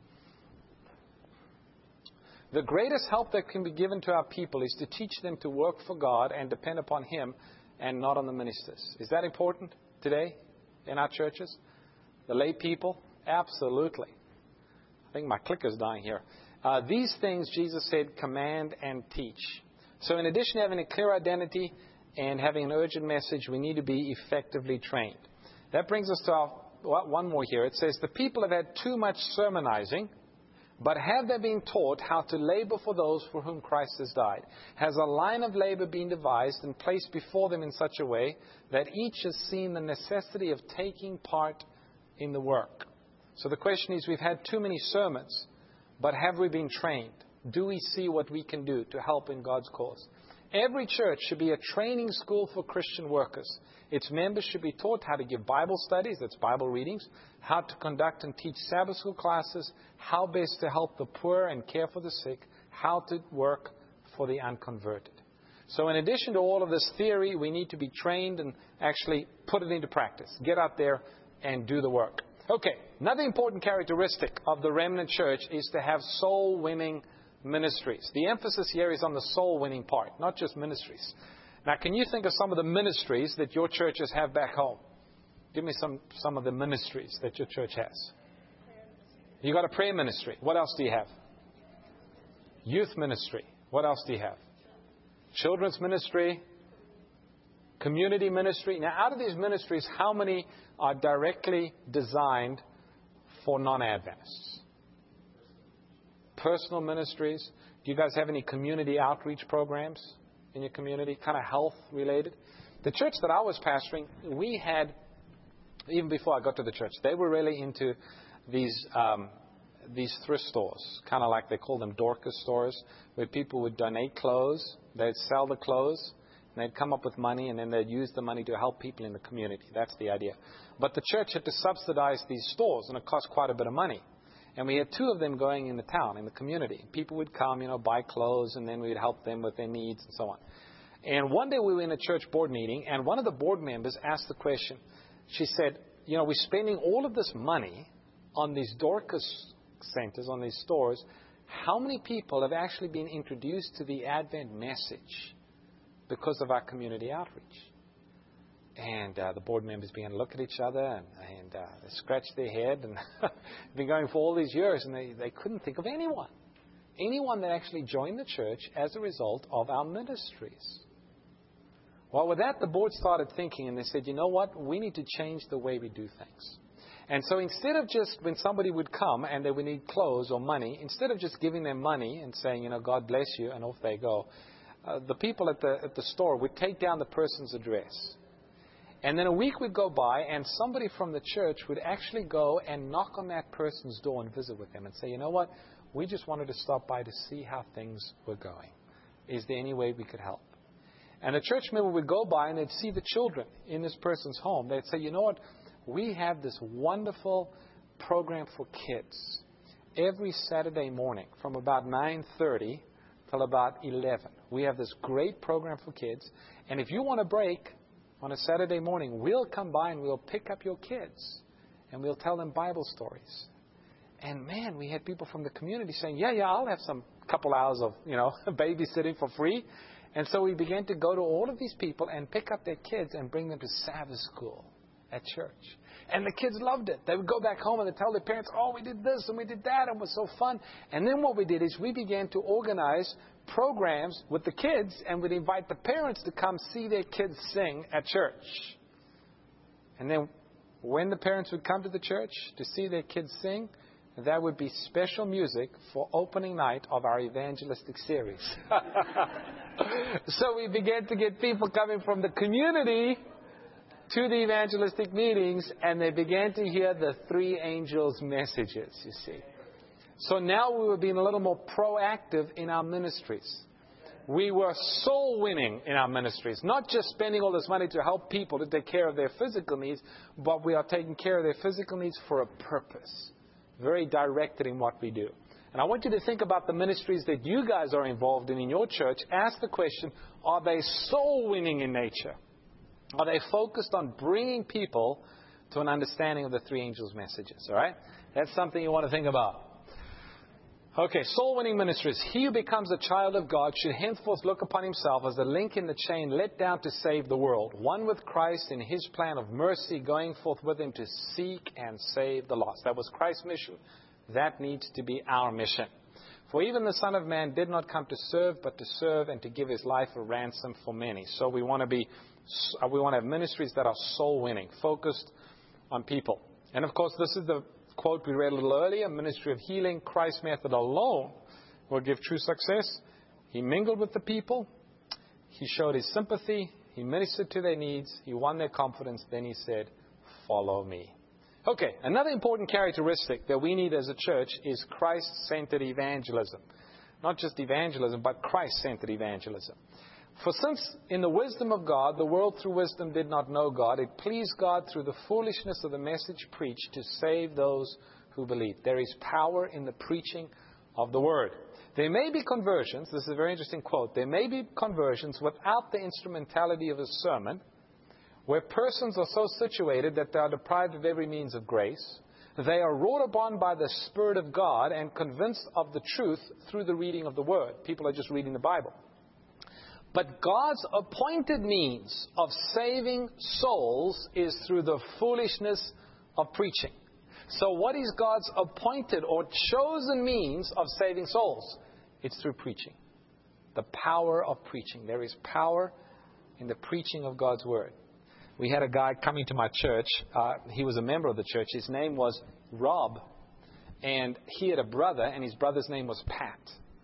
The greatest help that can be given to our people is to teach them to work for God and depend upon Him and not on the ministers. Is that important today in our churches? The lay people? Absolutely. I think my clicker's dying here. Uh, these things, Jesus said, command and teach. So in addition to having a clear identity and having an urgent message, we need to be effectively trained. That brings us to our, well, one more here. It says, the people have had too much sermonizing, but have they been taught how to labor for those for whom Christ has died? Has a line of labor been devised and placed before them in such a way that each has seen the necessity of taking part in the work? So the question is, we've had too many sermons, but have we been trained? Do we see what we can do to help in God's cause? Every church should be a training school for Christian workers. Its members should be taught how to give Bible studies, that's Bible readings, how to conduct and teach Sabbath school classes, how best to help the poor and care for the sick, how to work for the unconverted. So in addition to all of this theory, we need to be trained and actually put it into practice. Get out there and do the work. Okay, another important characteristic of the remnant church is to have soul-winning ministries. The emphasis here is on the soul-winning part, not just ministries. Now, can you think of some of the ministries that your churches have back home? Give me some, some of the ministries that your church has. You got a prayer ministry. What else do you have? Youth ministry. What else do you have? Children's ministry. Community ministry. Now, out of these ministries, how many are directly designed for non-Adventists? Personal ministries. Do you guys have any community outreach programs in your community, kind of health related? The church that I was pastoring, we had, even before I got to the church, they were really into these um, these thrift stores, kind of like they call them Dorcas stores, where people would donate clothes, they'd sell the clothes, and they'd come up with money, and then they'd use the money to help people in the community. That's the idea. But the church had to subsidize these stores, and it cost quite a bit of money. And we had two of them going in the town, in the community. People would come, you know, buy clothes, and then we'd help them with their needs and so on. And one day we were in a church board meeting, and one of the board members asked the question. She said, you know, we're spending all of this money on these Dorcas centers, on these stores. How many people have actually been introduced to the Advent message because of our community outreach? And uh, the board members began to look at each other, and, and uh, they scratched their head, and been going for all these years, and they, they couldn't think of anyone. Anyone that actually joined the church as a result of our ministries. Well, with that, the board started thinking, and they said, you know what? We need to change the way we do things. And so instead of just, when somebody would come and they would need clothes or money, instead of just giving them money and saying, you know, God bless you, and off they go, uh, the people at the at the store would take down the person's address. And then a week would go by, and somebody from the church would actually go and knock on that person's door and visit with them and say, you know what? We just wanted to stop by to see how things were going. Is there any way we could help? And a church member would go by and they'd see the children in this person's home. They'd say, you know what? We have this wonderful program for kids every Saturday morning from about nine thirty till about eleven. We have this great program for kids. And if you want a break on a Saturday morning, we'll come by and we'll pick up your kids and we'll tell them Bible stories. And man, we had people from the community saying, yeah, yeah, I'll have some couple hours of, you know, babysitting for free. And so we began to go to all of these people and pick up their kids and bring them to Sabbath school at church. And the kids loved it. They would go back home and they'd tell their parents, oh, we did this and we did that and it was so fun. And then what we did is we began to organize programs with the kids, and we'd invite the parents to come see their kids sing at church. And then when the parents would come to the church to see their kids sing, that would be special music for opening night of our evangelistic series. So we began to get people coming from the community to the evangelistic meetings, and they began to hear the three angels' messages, you see. So now we were being a little more proactive in our ministries. We were soul winning in our ministries, not just spending all this money to help people to take care of their physical needs, but we are taking care of their physical needs for a purpose. Very directed in what we do. And I want you to think about the ministries that you guys are involved in in your church. Ask the question, are they soul winning in nature? Are they focused on bringing people to an understanding of the three angels' messages? All right? That's something you want to think about. Okay, soul-winning ministries. He who becomes a child of God should henceforth look upon himself as a link in the chain let down to save the world, one with Christ in his plan of mercy, going forth with him to seek and save the lost. That was Christ's mission. That needs to be our mission. For even the Son of Man did not come to serve, but to serve and to give his life a ransom for many. So we want to be, we want to have ministries that are soul-winning, focused on people. And of course, this is the quote we read a little earlier, ministry of healing, Christ's method alone will give true success. He mingled with the people. He showed his sympathy. He ministered to their needs. He won their confidence. Then he said, follow me. Okay, another important characteristic that we need as a church is Christ-centered evangelism. Not just evangelism, but Christ-centered evangelism. For since in the wisdom of God, the world through wisdom did not know God, it pleased God through the foolishness of the message preached to save those who believe. There is power in the preaching of the word. There may be conversions, this is a very interesting quote, there may be conversions without the instrumentality of a sermon, where persons are so situated that they are deprived of every means of grace. They are wrought upon by the Spirit of God and convinced of the truth through the reading of the word. People are just reading the Bible. But God's appointed means of saving souls is through the foolishness of preaching. So what is God's appointed or chosen means of saving souls? It's through preaching. The power of preaching. There is power in the preaching of God's Word. We had a guy coming to my church. Uh, he was a member of the church. His name was Rob. And he had a brother, and his brother's name was Pat.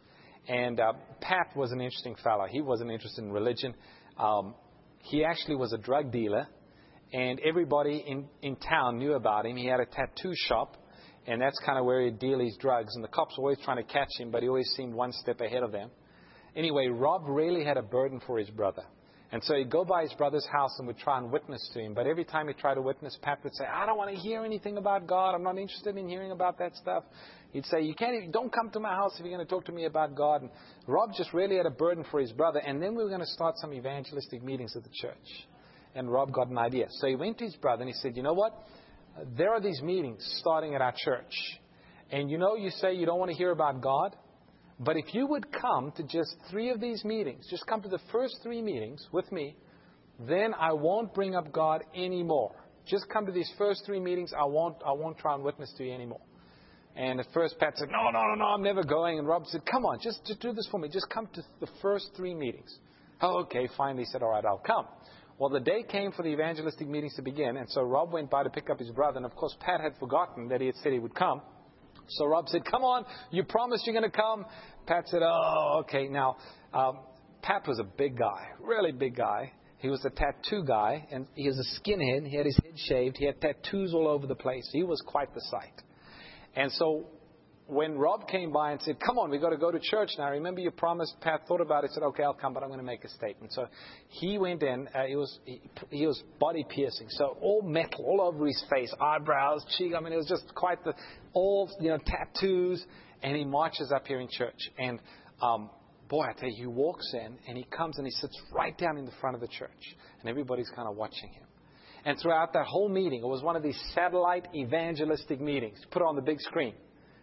And uh, Pat was an interesting fellow. He wasn't interested in religion. Um, he actually was a drug dealer. And everybody in, in town knew about him. He had a tattoo shop. And that's kind of where he'd deal his drugs. And the cops were always trying to catch him, but he always seemed one step ahead of them. Anyway, Rob really had a burden for his brother. And so he'd go by his brother's house and would try and witness to him. But every time he tried to witness, Pat would say, I don't want to hear anything about God. I'm not interested in hearing about that stuff. He'd say, you can't, don't come to my house if you're going to talk to me about God. And Rob just really had a burden for his brother. And then we were going to start some evangelistic meetings at the church. And Rob got an idea. So he went to his brother and he said, you know what? There are these meetings starting at our church. And you know, you say you don't want to hear about God. But if you would come to just three of these meetings, just come to the first three meetings with me, then I won't bring up God anymore. Just come to these first three meetings. I won't, I won't try and witness to you anymore. And at first Pat said, no, no, no, no, I'm never going. And Rob said, come on, just, just do this for me. Just come to the first three meetings. Oh, okay, fine. He said, all right, I'll come. Well, the day came for the evangelistic meetings to begin. And so Rob went by to pick up his brother. And of course, Pat had forgotten that he had said he would come. So Rob said, come on, you promised you're going to come. Pat said, oh, okay. Now, um, Pat was a big guy, really big guy. He was a tattoo guy, and he was a skinhead. He had his head shaved. He had tattoos all over the place. He was quite the sight. And so when Rob came by and said, come on, we've got to go to church now. Remember you promised. Pat thought about it, said, okay, I'll come, but I'm going to make a statement. So he went in. Uh, it was he, he was body piercing, so all metal all over his face, eyebrows, cheek. I mean, it was just quite the, all, you know, tattoos. And he marches up here in church. And um, boy, I tell you, he walks in and he comes and he sits right down in the front of the church. And everybody's kind of watching him. And throughout that whole meeting, it was one of these satellite evangelistic meetings put on the big screen.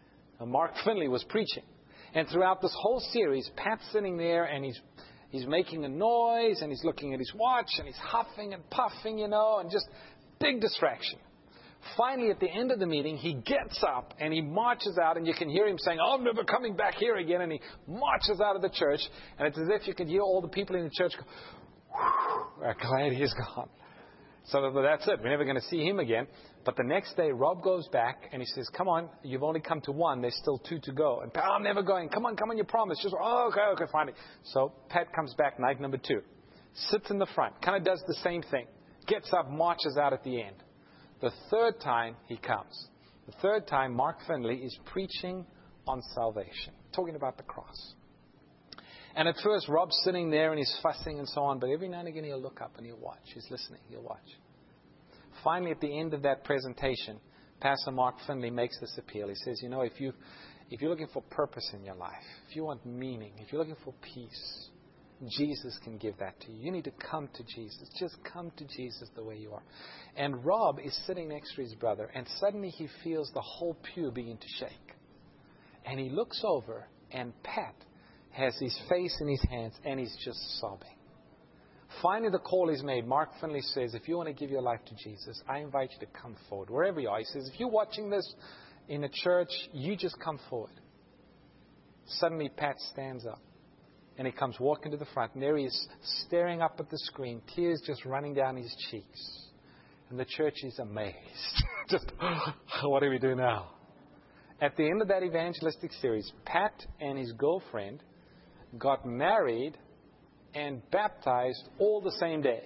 Mark Finley was preaching. And throughout this whole series, Pat's sitting there and he's he's making a noise and he's looking at his watch and he's huffing and puffing, you know, and just big distraction. Finally, at the end of the meeting, he gets up and he marches out, and you can hear him saying, oh, I'm never coming back here again. And he marches out of the church, and it's as if you could hear all the people in the church go, we're glad he's gone. So that's it. We're never going to see him again. But the next day, Rob goes back and he says, come on, you've only come to one. There's still two to go. And Pat, I'm never going. Come on, come on, you promise. Just, oh, okay, okay, finally. So Pat comes back night number two, sits in the front, kind of does the same thing, gets up, marches out at the end. The third time he comes. The third time, Mark Finley is preaching on salvation, talking about the cross. And at first, Rob's sitting there and he's fussing and so on, but every now and again he'll look up and he'll watch. He's listening. He'll watch. Finally, at the end of that presentation, Pastor Mark Finley makes this appeal. He says, you know, if, you, if you're looking for purpose in your life, if you want meaning, if you're looking for peace, Jesus can give that to you. You need to come to Jesus. Just come to Jesus the way you are. And Rob is sitting next to his brother, and suddenly he feels the whole pew begin to shake. And he looks over, and Pat has his face in his hands, and he's just sobbing. Finally, the call is made. Mark Finley says, if you want to give your life to Jesus, I invite you to come forward. Wherever you are, he says, if you're watching this in a church, you just come forward. Suddenly, Pat stands up. And he comes walking to the front. And there he is, staring up at the screen, tears just running down his cheeks. And the church is amazed. Just, what do we do now? At the end of that evangelistic series, Pat and his girlfriend got married and baptized all the same day.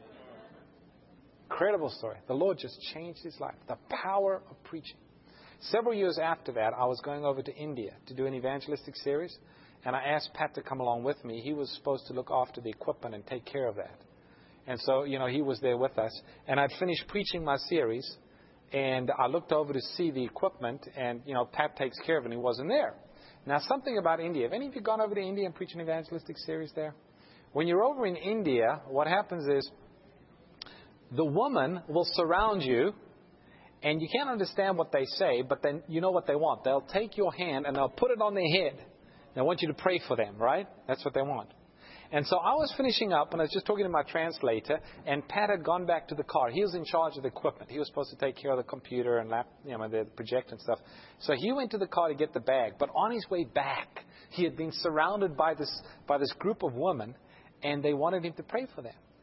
Incredible story. The Lord just changed his life. The power of preaching. Several years after that, I was going over to India to do an evangelistic series. And I asked Pat to come along with me. He was supposed to look after the equipment and take care of that. And so, you know, he was there with us. And I'd finished preaching my series. And I looked over to see the equipment. And, you know, Pat takes care of it. And he wasn't there. Now, something about India. Have any of you gone over to India and preached an evangelistic series there? When you're over in India, what happens is the woman will surround you. And you can't understand what they say. But then you know what they want. They'll take your hand and they'll put it on their head. They want you to pray for them, right? That's what they want. And so I was finishing up, and I was just talking to my translator, and Pat had gone back to the car. He was in charge of the equipment. He was supposed to take care of the computer and lap, you know, the projector and stuff. So he went to the car to get the bag. But on his way back, he had been surrounded by this by this group of women, and they wanted him to pray for them.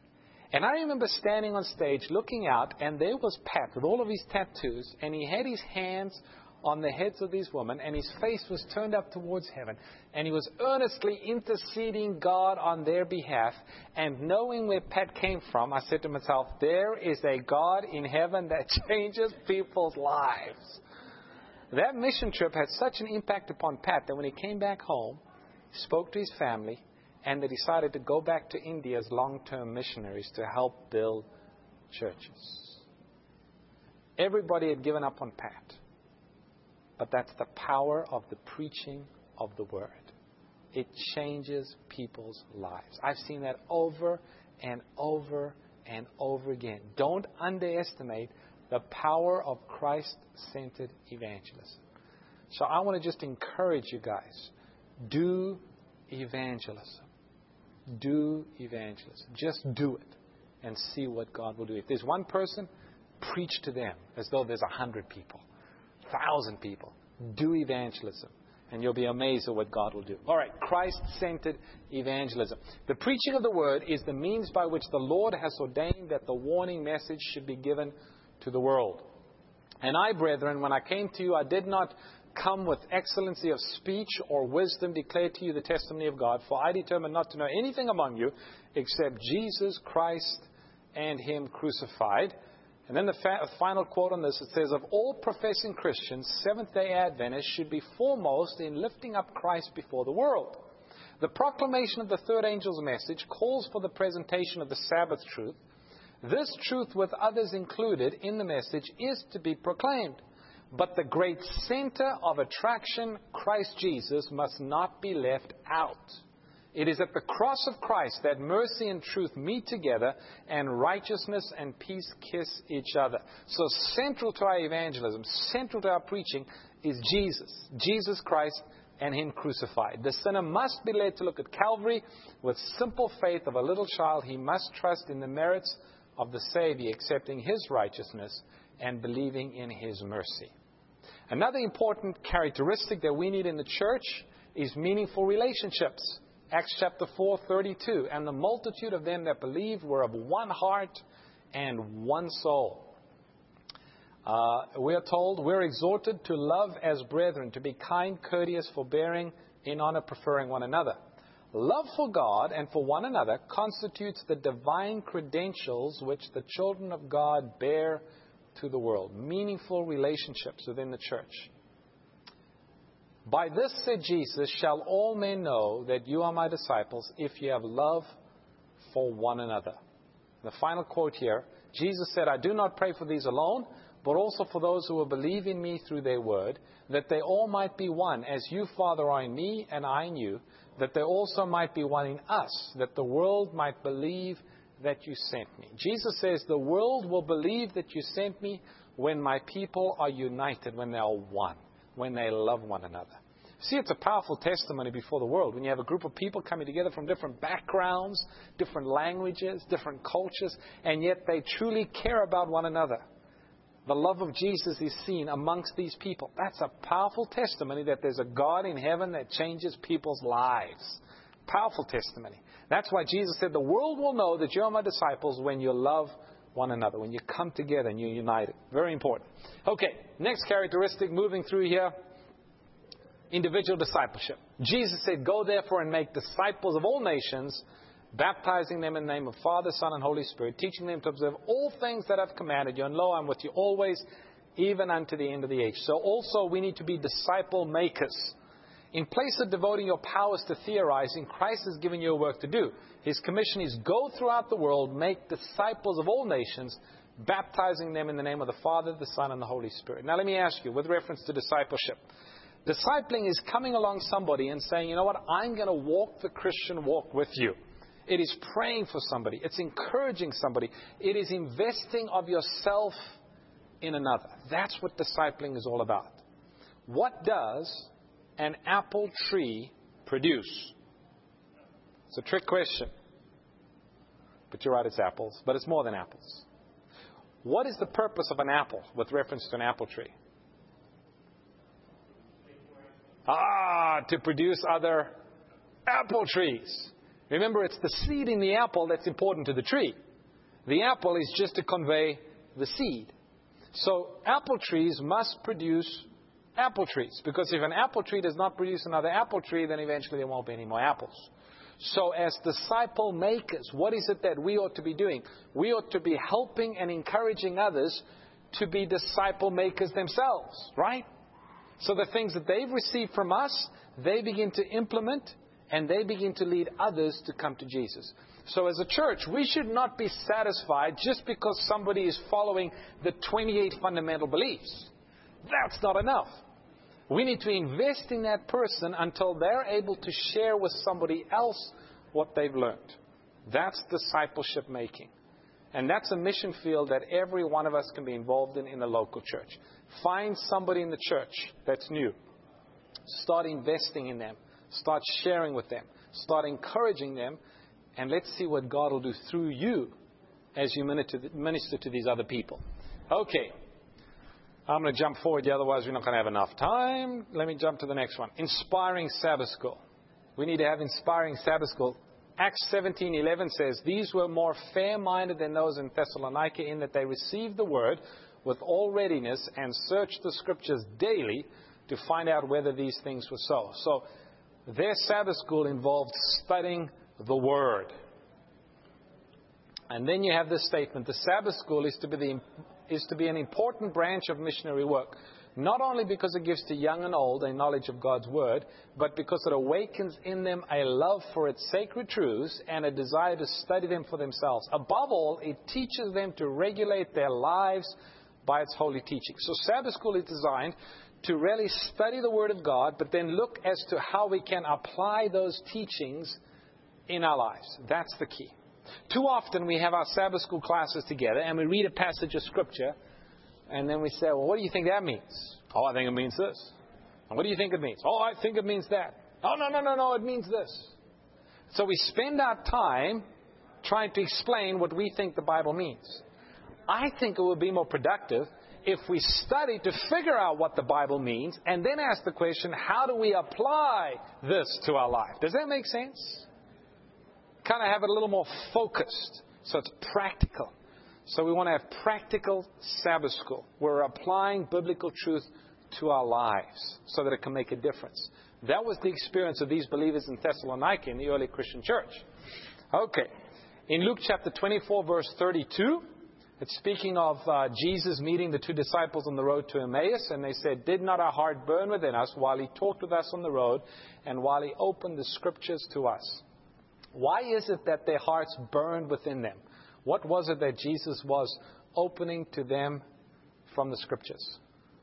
And I remember standing on stage looking out, and there was Pat with all of his tattoos, and he had his hands on the heads of these women, and his face was turned up towards heaven, and he was earnestly interceding God on their behalf. And knowing where Pat came from, I said to myself, there is a God in heaven that changes people's lives. That mission trip had such an impact upon Pat that when he came back home, he spoke to his family, and they decided to go back to India as long-term missionaries to help build churches. Everybody had given up on Pat. But that's the power of the preaching of the Word. It changes people's lives. I've seen that over and over and over again. Don't underestimate the power of Christ-centered evangelism. So I want to just encourage you guys. Do evangelism. Do evangelism. Just do it and see what God will do. If there's one person, preach to them as though there's a hundred people, thousand people. Do evangelism, and you'll be amazed at what God will do. All right, Christ-centered evangelism. The preaching of the Word is the means by which the Lord has ordained that the warning message should be given to the world. And I, brethren, when I came to you, I did not come with excellency of speech or wisdom, declare to you the testimony of God, for I determined not to know anything among you except Jesus Christ and Him crucified. And then the fa- final quote on this, it says, of all professing Christians, Seventh-day Adventists should be foremost in lifting up Christ before the world. The proclamation of the third angel's message calls for the presentation of the Sabbath truth. This truth, with others included in the message, is to be proclaimed. But the great center of attraction, Christ Jesus, must not be left out. It is at the cross of Christ that mercy and truth meet together, and righteousness and peace kiss each other. So central to our evangelism, central to our preaching, is Jesus. Jesus Christ and Him crucified. The sinner must be led to look at Calvary with simple faith of a little child. He must trust in the merits of the Savior, accepting His righteousness and believing in His mercy. Another important characteristic that we need in the church is meaningful relationships. Acts chapter four, thirty-two. And the multitude of them that believed were of one heart and one soul. Uh, we are told, we're exhorted to love as brethren, to be kind, courteous, forbearing, in honor, preferring one another. Love for God and for one another constitutes the divine credentials which the children of God bear to the world. Meaningful relationships within the church. By this, said Jesus, shall all men know that you are my disciples, if you have love for one another. The final quote here, Jesus said, I do not pray for these alone, but also for those who will believe in me through their word, that they all might be one, as you, Father, are in me and I in you, that they also might be one in us, that the world might believe that you sent me. Jesus says the world will believe that you sent me when my people are united, when they are one, when they love one another. See, it's a powerful testimony before the world. When you have a group of people coming together from different backgrounds, different languages, different cultures, and yet they truly care about one another. The love of Jesus is seen amongst these people. That's a powerful testimony that there's a God in heaven that changes people's lives. Powerful testimony. That's why Jesus said the world will know that you're my disciples when you love one another, when you come together and you're united. Very important. Okay, next characteristic moving through here. Individual discipleship. Jesus said, go therefore and make disciples of all nations, baptizing them in the name of Father, Son, and Holy Spirit, teaching them to observe all things that I've commanded you. And lo, I'm with you always, even unto the end of the age. So also we need to be disciple makers. In place of devoting your powers to theorizing, Christ has given you a work to do. His commission is go throughout the world, make disciples of all nations, baptizing them in the name of the Father, the Son, and the Holy Spirit. Now let me ask you, with reference to discipleship. Discipling is coming along somebody and saying, you know what, I'm going to walk the Christian walk with you. It is praying for somebody. It's encouraging somebody. It is investing of yourself in another. That's what discipling is all about. What does an apple tree produce? It's a trick question. But you're right, it's apples. But it's more than apples. What is the purpose of an apple with reference to an apple tree? Ah, to produce other apple trees. Remember, it's the seed in the apple that's important to the tree. The apple is just to convey the seed. So apple trees must produce apple trees, because if an apple tree does not produce another apple tree, then eventually there won't be any more apples. So as disciple makers, what is it that we ought to be doing? We ought to be helping and encouraging others to be disciple makers themselves, right? So the things that they've received from us, they begin to implement, and they begin to lead others to come to Jesus. So as a church, we should not be satisfied just because somebody is following the twenty-eight fundamental beliefs. That's not enough. We need to invest in that person until they're able to share with somebody else what they've learned. That's discipleship making. And that's a mission field that every one of us can be involved in in the local church. Find somebody in the church that's new. Start investing in them. Start sharing with them. Start encouraging them. And let's see what God will do through you as you minister to these other people. Okay. I'm going to jump forward, otherwise we're not going to have enough time. Let me jump to the next one. Inspiring Sabbath School. We need to have inspiring Sabbath School. Acts seventeen eleven says, these were more fair-minded than those in Thessalonica, in that they received the word with all readiness and searched the Scriptures daily to find out whether these things were so. So their Sabbath School involved studying the Word. And then you have this statement, the Sabbath School is to be the is to be an important branch of missionary work, not only because it gives to young and old a knowledge of God's Word, but because it awakens in them a love for its sacred truths and a desire to study them for themselves. Above all, it teaches them to regulate their lives by its holy teaching. So Sabbath School is designed to really study the Word of God, but then look as to how we can apply those teachings in our lives. That's the key. Too often we have our Sabbath School classes together and we read a passage of Scripture and then we say, well, what do you think that means? Oh, I think it means this. And what do you think it means? Oh, I think it means that. Oh, no, no, no, no, it means this. So we spend our time trying to explain what we think the Bible means. I think it would be more productive if we study to figure out what the Bible means and then ask the question, how do we apply this to our life? Does that make sense? Kind of have it a little more focused, so it's practical. So we want to have practical Sabbath School. We're applying biblical truth to our lives so that it can make a difference. That was the experience of these believers in Thessalonica in the early Christian church. Okay. In Luke chapter twenty-four, verse thirty-two, it's speaking of uh, Jesus meeting the two disciples on the road to Emmaus, and they said, did not our heart burn within us while he talked with us on the road and while he opened the Scriptures to us? Why is it that their hearts burned within them? What was it that Jesus was opening to them from the Scriptures?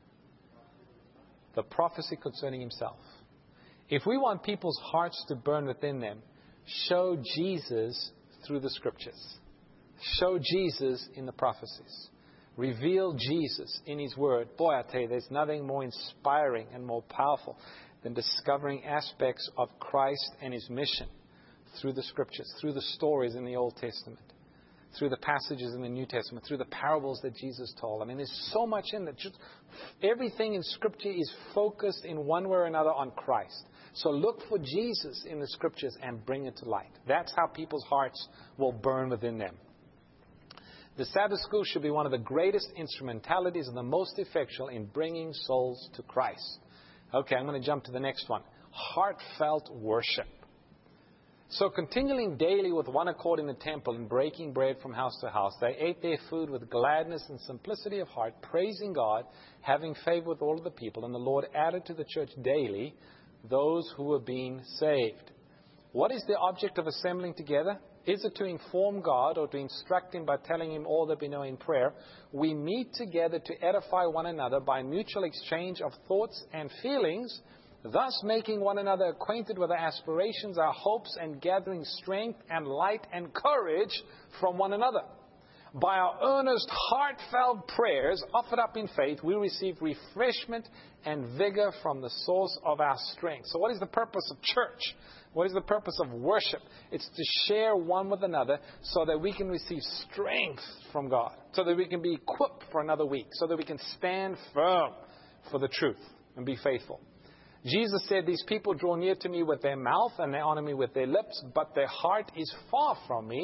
The prophecy concerning himself. If we want people's hearts to burn within them, show Jesus through the Scriptures. Show Jesus in the prophecies. Reveal Jesus in His Word. Boy, I tell you, there's nothing more inspiring and more powerful than discovering aspects of Christ and His mission through the Scriptures, through the stories in the Old Testament, through the passages in the New Testament, through the parables that Jesus told. I mean, there's so much in that. Just everything in Scripture is focused in one way or another on Christ. So look for Jesus in the Scriptures and bring it to light. That's how people's hearts will burn within them. The Sabbath School should be one of the greatest instrumentalities and the most effectual in bringing souls to Christ. Okay, I'm going to jump to the next one. Heartfelt worship. So continuing daily with one accord in the temple and breaking bread from house to house, they ate their food with gladness and simplicity of heart, praising God, having favor with all of the people. And the Lord added to the church daily those who were being saved. What is the object of assembling together? Is it to inform God or to instruct Him by telling Him all that we know in prayer? We meet together to edify one another by mutual exchange of thoughts and feelings, thus making one another acquainted with our aspirations, our hopes, and gathering strength and light and courage from one another. By our earnest, heartfelt prayers offered up in faith, we receive refreshment and vigor from the source of our strength. So what is the purpose of church? What is the purpose of worship? It's to share one with another so that we can receive strength from God, so that we can be equipped for another week, so that we can stand firm for the truth and be faithful. Jesus said, these people draw near to me with their mouth and they honor me with their lips, but their heart is far from me,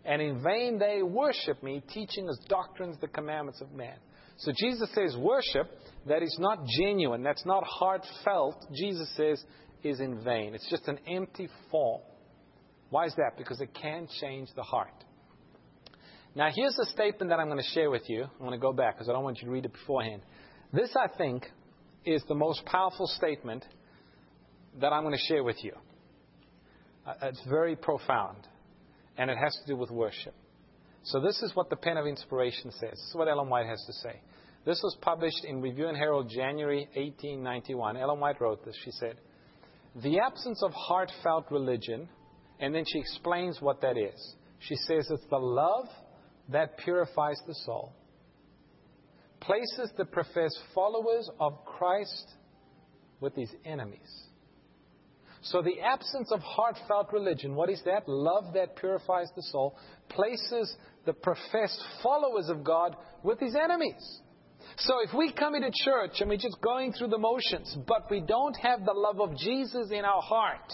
and in vain they worship me, teaching as doctrines the commandments of man. So Jesus says worship that is not genuine, that's not heartfelt, Jesus says is in vain. It's just an empty form. Why is that? Because it can change the heart. Now here's a statement that I'm going to share with you. I'm going to go back because I don't want you to read it beforehand. This, I think, is the most powerful statement that I'm going to share with you. Uh, it's very profound, and it has to do with worship. So this is what the Pen of Inspiration says. This is what Ellen White has to say. This was published in Review and Herald, January eighteen ninety-one. Ellen White wrote this. She said, "The absence of heartfelt religion," and then she explains what that is. She says it's the love that purifies the soul, places the professed followers of Christ with his enemies. So the absence of heartfelt religion, what is that? Love that purifies the soul, places the professed followers of God with his enemies. So if we come into church and we're just going through the motions, but we don't have the love of Jesus in our heart,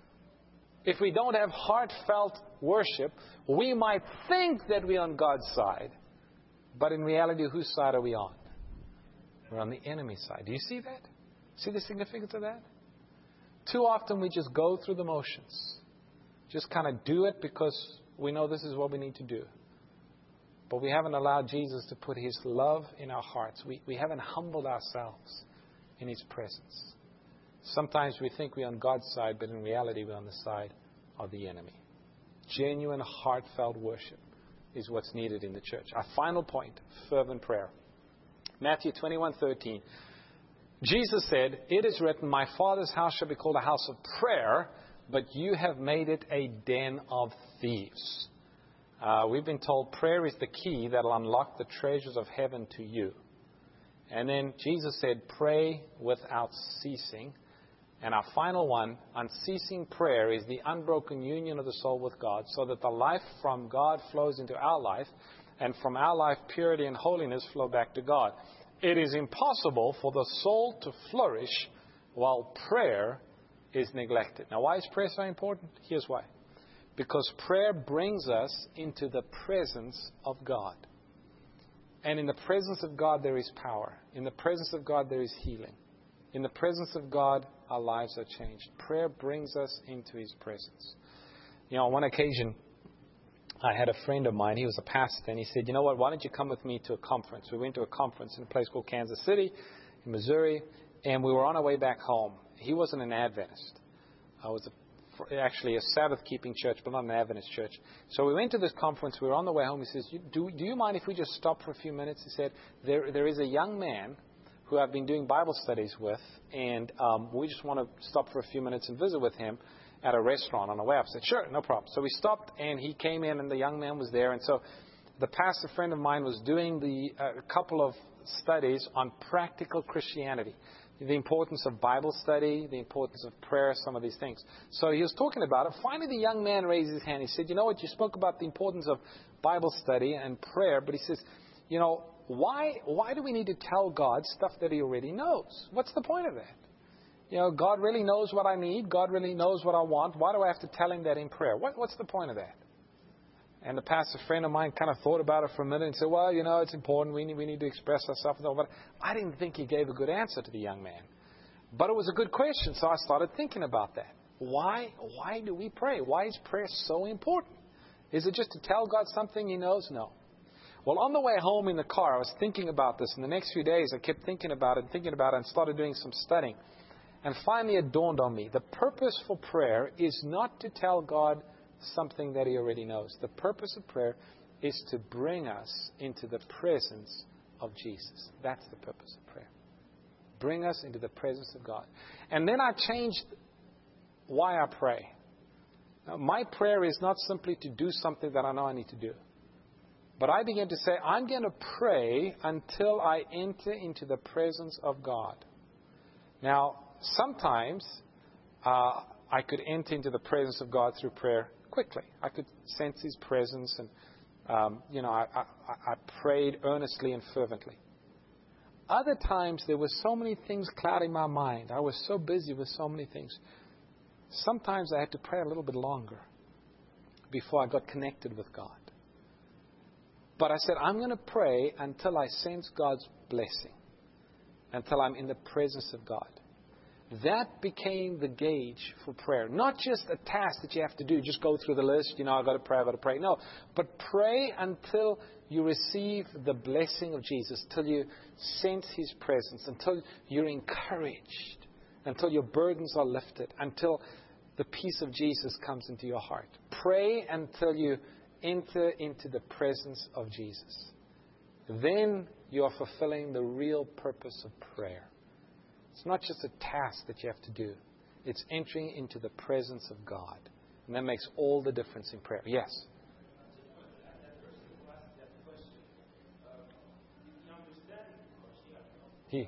if we don't have heartfelt worship, we might think that we're on God's side. But in reality, whose side are we on? We're on the enemy's side. Do you see that? See the significance of that? Too often we just go through the motions. Just kind of do it because we know this is what we need to do. But we haven't allowed Jesus to put his love in our hearts. We, we haven't humbled ourselves in his presence. Sometimes we think we're on God's side, but in reality we're on the side of the enemy. Genuine, heartfelt worship is what's needed in the church. Our final point, fervent prayer. Matthew twenty-one thirteen. Jesus said, "It is written, my Father's house shall be called a house of prayer, but you have made it a den of thieves." Uh, we've been told prayer is the key that will unlock the treasures of heaven to you. And then Jesus said, pray without ceasing. And our final one, unceasing prayer, is the unbroken union of the soul with God, so that the life from God flows into our life, and from our life, purity and holiness flow back to God. It is impossible for the soul to flourish while prayer is neglected. Now, why is prayer so important? Here's why. Because prayer brings us into the presence of God. And in the presence of God, there is power. In the presence of God, there is healing. In the presence of God, our lives are changed. Prayer brings us into his presence. You know, on one occasion, I had a friend of mine. He was a pastor, and he said, you know what, why don't you come with me to a conference? We went to a conference in a place called Kansas City in Missouri, and we were on our way back home. He wasn't an Adventist. I was a, actually a Sabbath-keeping church, but not an Adventist church. So we went to this conference. We were on the way home. He says, do, do you mind if we just stop for a few minutes? He said, there, there is a young man who I've been doing Bible studies with, and um, we just want to stop for a few minutes and visit with him at a restaurant on the way up. I said, sure, no problem. So we stopped, and he came in, and the young man was there. And so the pastor friend of mine was doing the uh, a couple of studies on practical Christianity, the importance of Bible study, the importance of prayer, some of these things. So he was talking about it. Finally, the young man raised his hand. He said, you know what, you spoke about the importance of Bible study and prayer, but he says, you know, why why do we need to tell God stuff that he already knows? What's the point of that? You know, God really knows what I need. God really knows what I want. Why do I have to tell him that in prayer? What, what's the point of that? And the pastor friend of mine kind of thought about it for a minute and said, well, you know, it's important. We need, we need to express ourselves. But I didn't think he gave a good answer to the young man. But it was a good question, so I started thinking about that. Why, why do we pray? Why is prayer so important? Is it just to tell God something he knows? No. Well, on the way home in the car, I was thinking about this. In the next few days, I kept thinking about it and thinking about it and started doing some studying. And finally it dawned on me, the purpose for prayer is not to tell God something that he already knows. The purpose of prayer is to bring us into the presence of Jesus. That's the purpose of prayer. Bring us into the presence of God. And then I changed why I pray. Now, my prayer is not simply to do something that I know I need to do. But I began to say, I'm going to pray until I enter into the presence of God. Now, sometimes uh, I could enter into the presence of God through prayer quickly. I could sense his presence, and um, you know, I, I, I prayed earnestly and fervently. Other times there were so many things clouding my mind. I was so busy with so many things. Sometimes I had to pray a little bit longer before I got connected with God. But I said, I'm going to pray until I sense God's blessing, until I'm in the presence of God. That became the gauge for prayer. Not just a task that you have to do, just go through the list, you know, I've got to pray, I've got to pray. No, but pray until you receive the blessing of Jesus, till you sense His presence, until you're encouraged, until your burdens are lifted, until the peace of Jesus comes into your heart. Pray until you enter into the presence of Jesus. Then you are fulfilling the real purpose of prayer. It's not just a task that you have to do. It's entering into the presence of God. And that makes all the difference in prayer. Yes? He.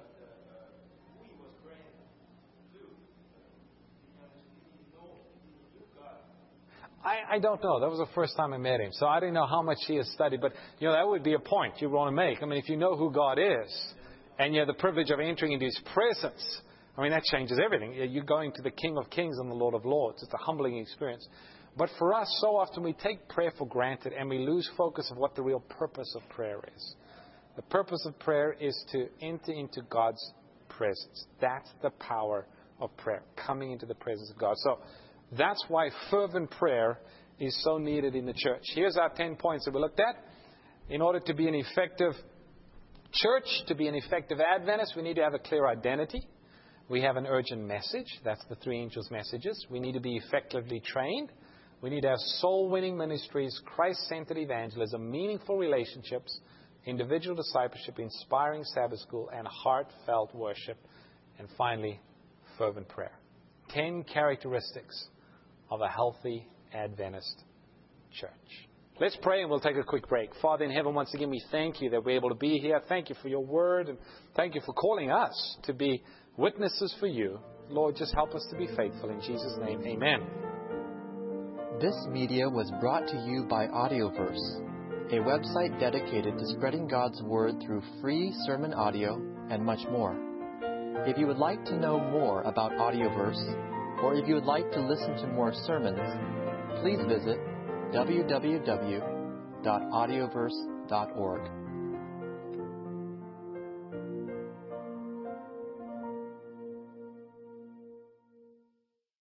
I, I don't know. That was the first time I met him. So I didn't know how much he has studied. But, you know, that would be a point you want to make. I mean, if you know who God is, and you have the privilege of entering into His presence, I mean, that changes everything. You're going to the King of Kings and the Lord of Lords. It's a humbling experience. But for us, so often we take prayer for granted and we lose focus of what the real purpose of prayer is. The purpose of prayer is to enter into God's presence. That's the power of prayer, coming into the presence of God. So that's why fervent prayer is so needed in the church. Here's our ten points that we looked at. In order to be an effective church, to be an effective Adventist, we need to have a clear identity. We have an urgent message. That's the three angels' messages. We need to be effectively trained. We need to have soul-winning ministries, Christ-centered evangelism, meaningful relationships, individual discipleship, inspiring Sabbath school, and heartfelt worship. And finally, fervent prayer. Ten characteristics of a healthy Adventist church. Let's pray and we'll take a quick break. Father in heaven, once again, we thank You that we're able to be here. Thank You for Your word and thank You for calling us to be witnesses for You. Lord, just help us to be faithful. In Jesus' name, amen. This media was brought to you by Audioverse, a website dedicated to spreading God's Word through free sermon audio and much more. If you would like to know more about Audioverse, or if you would like to listen to more sermons, please visit w w w dot audioverse dot org.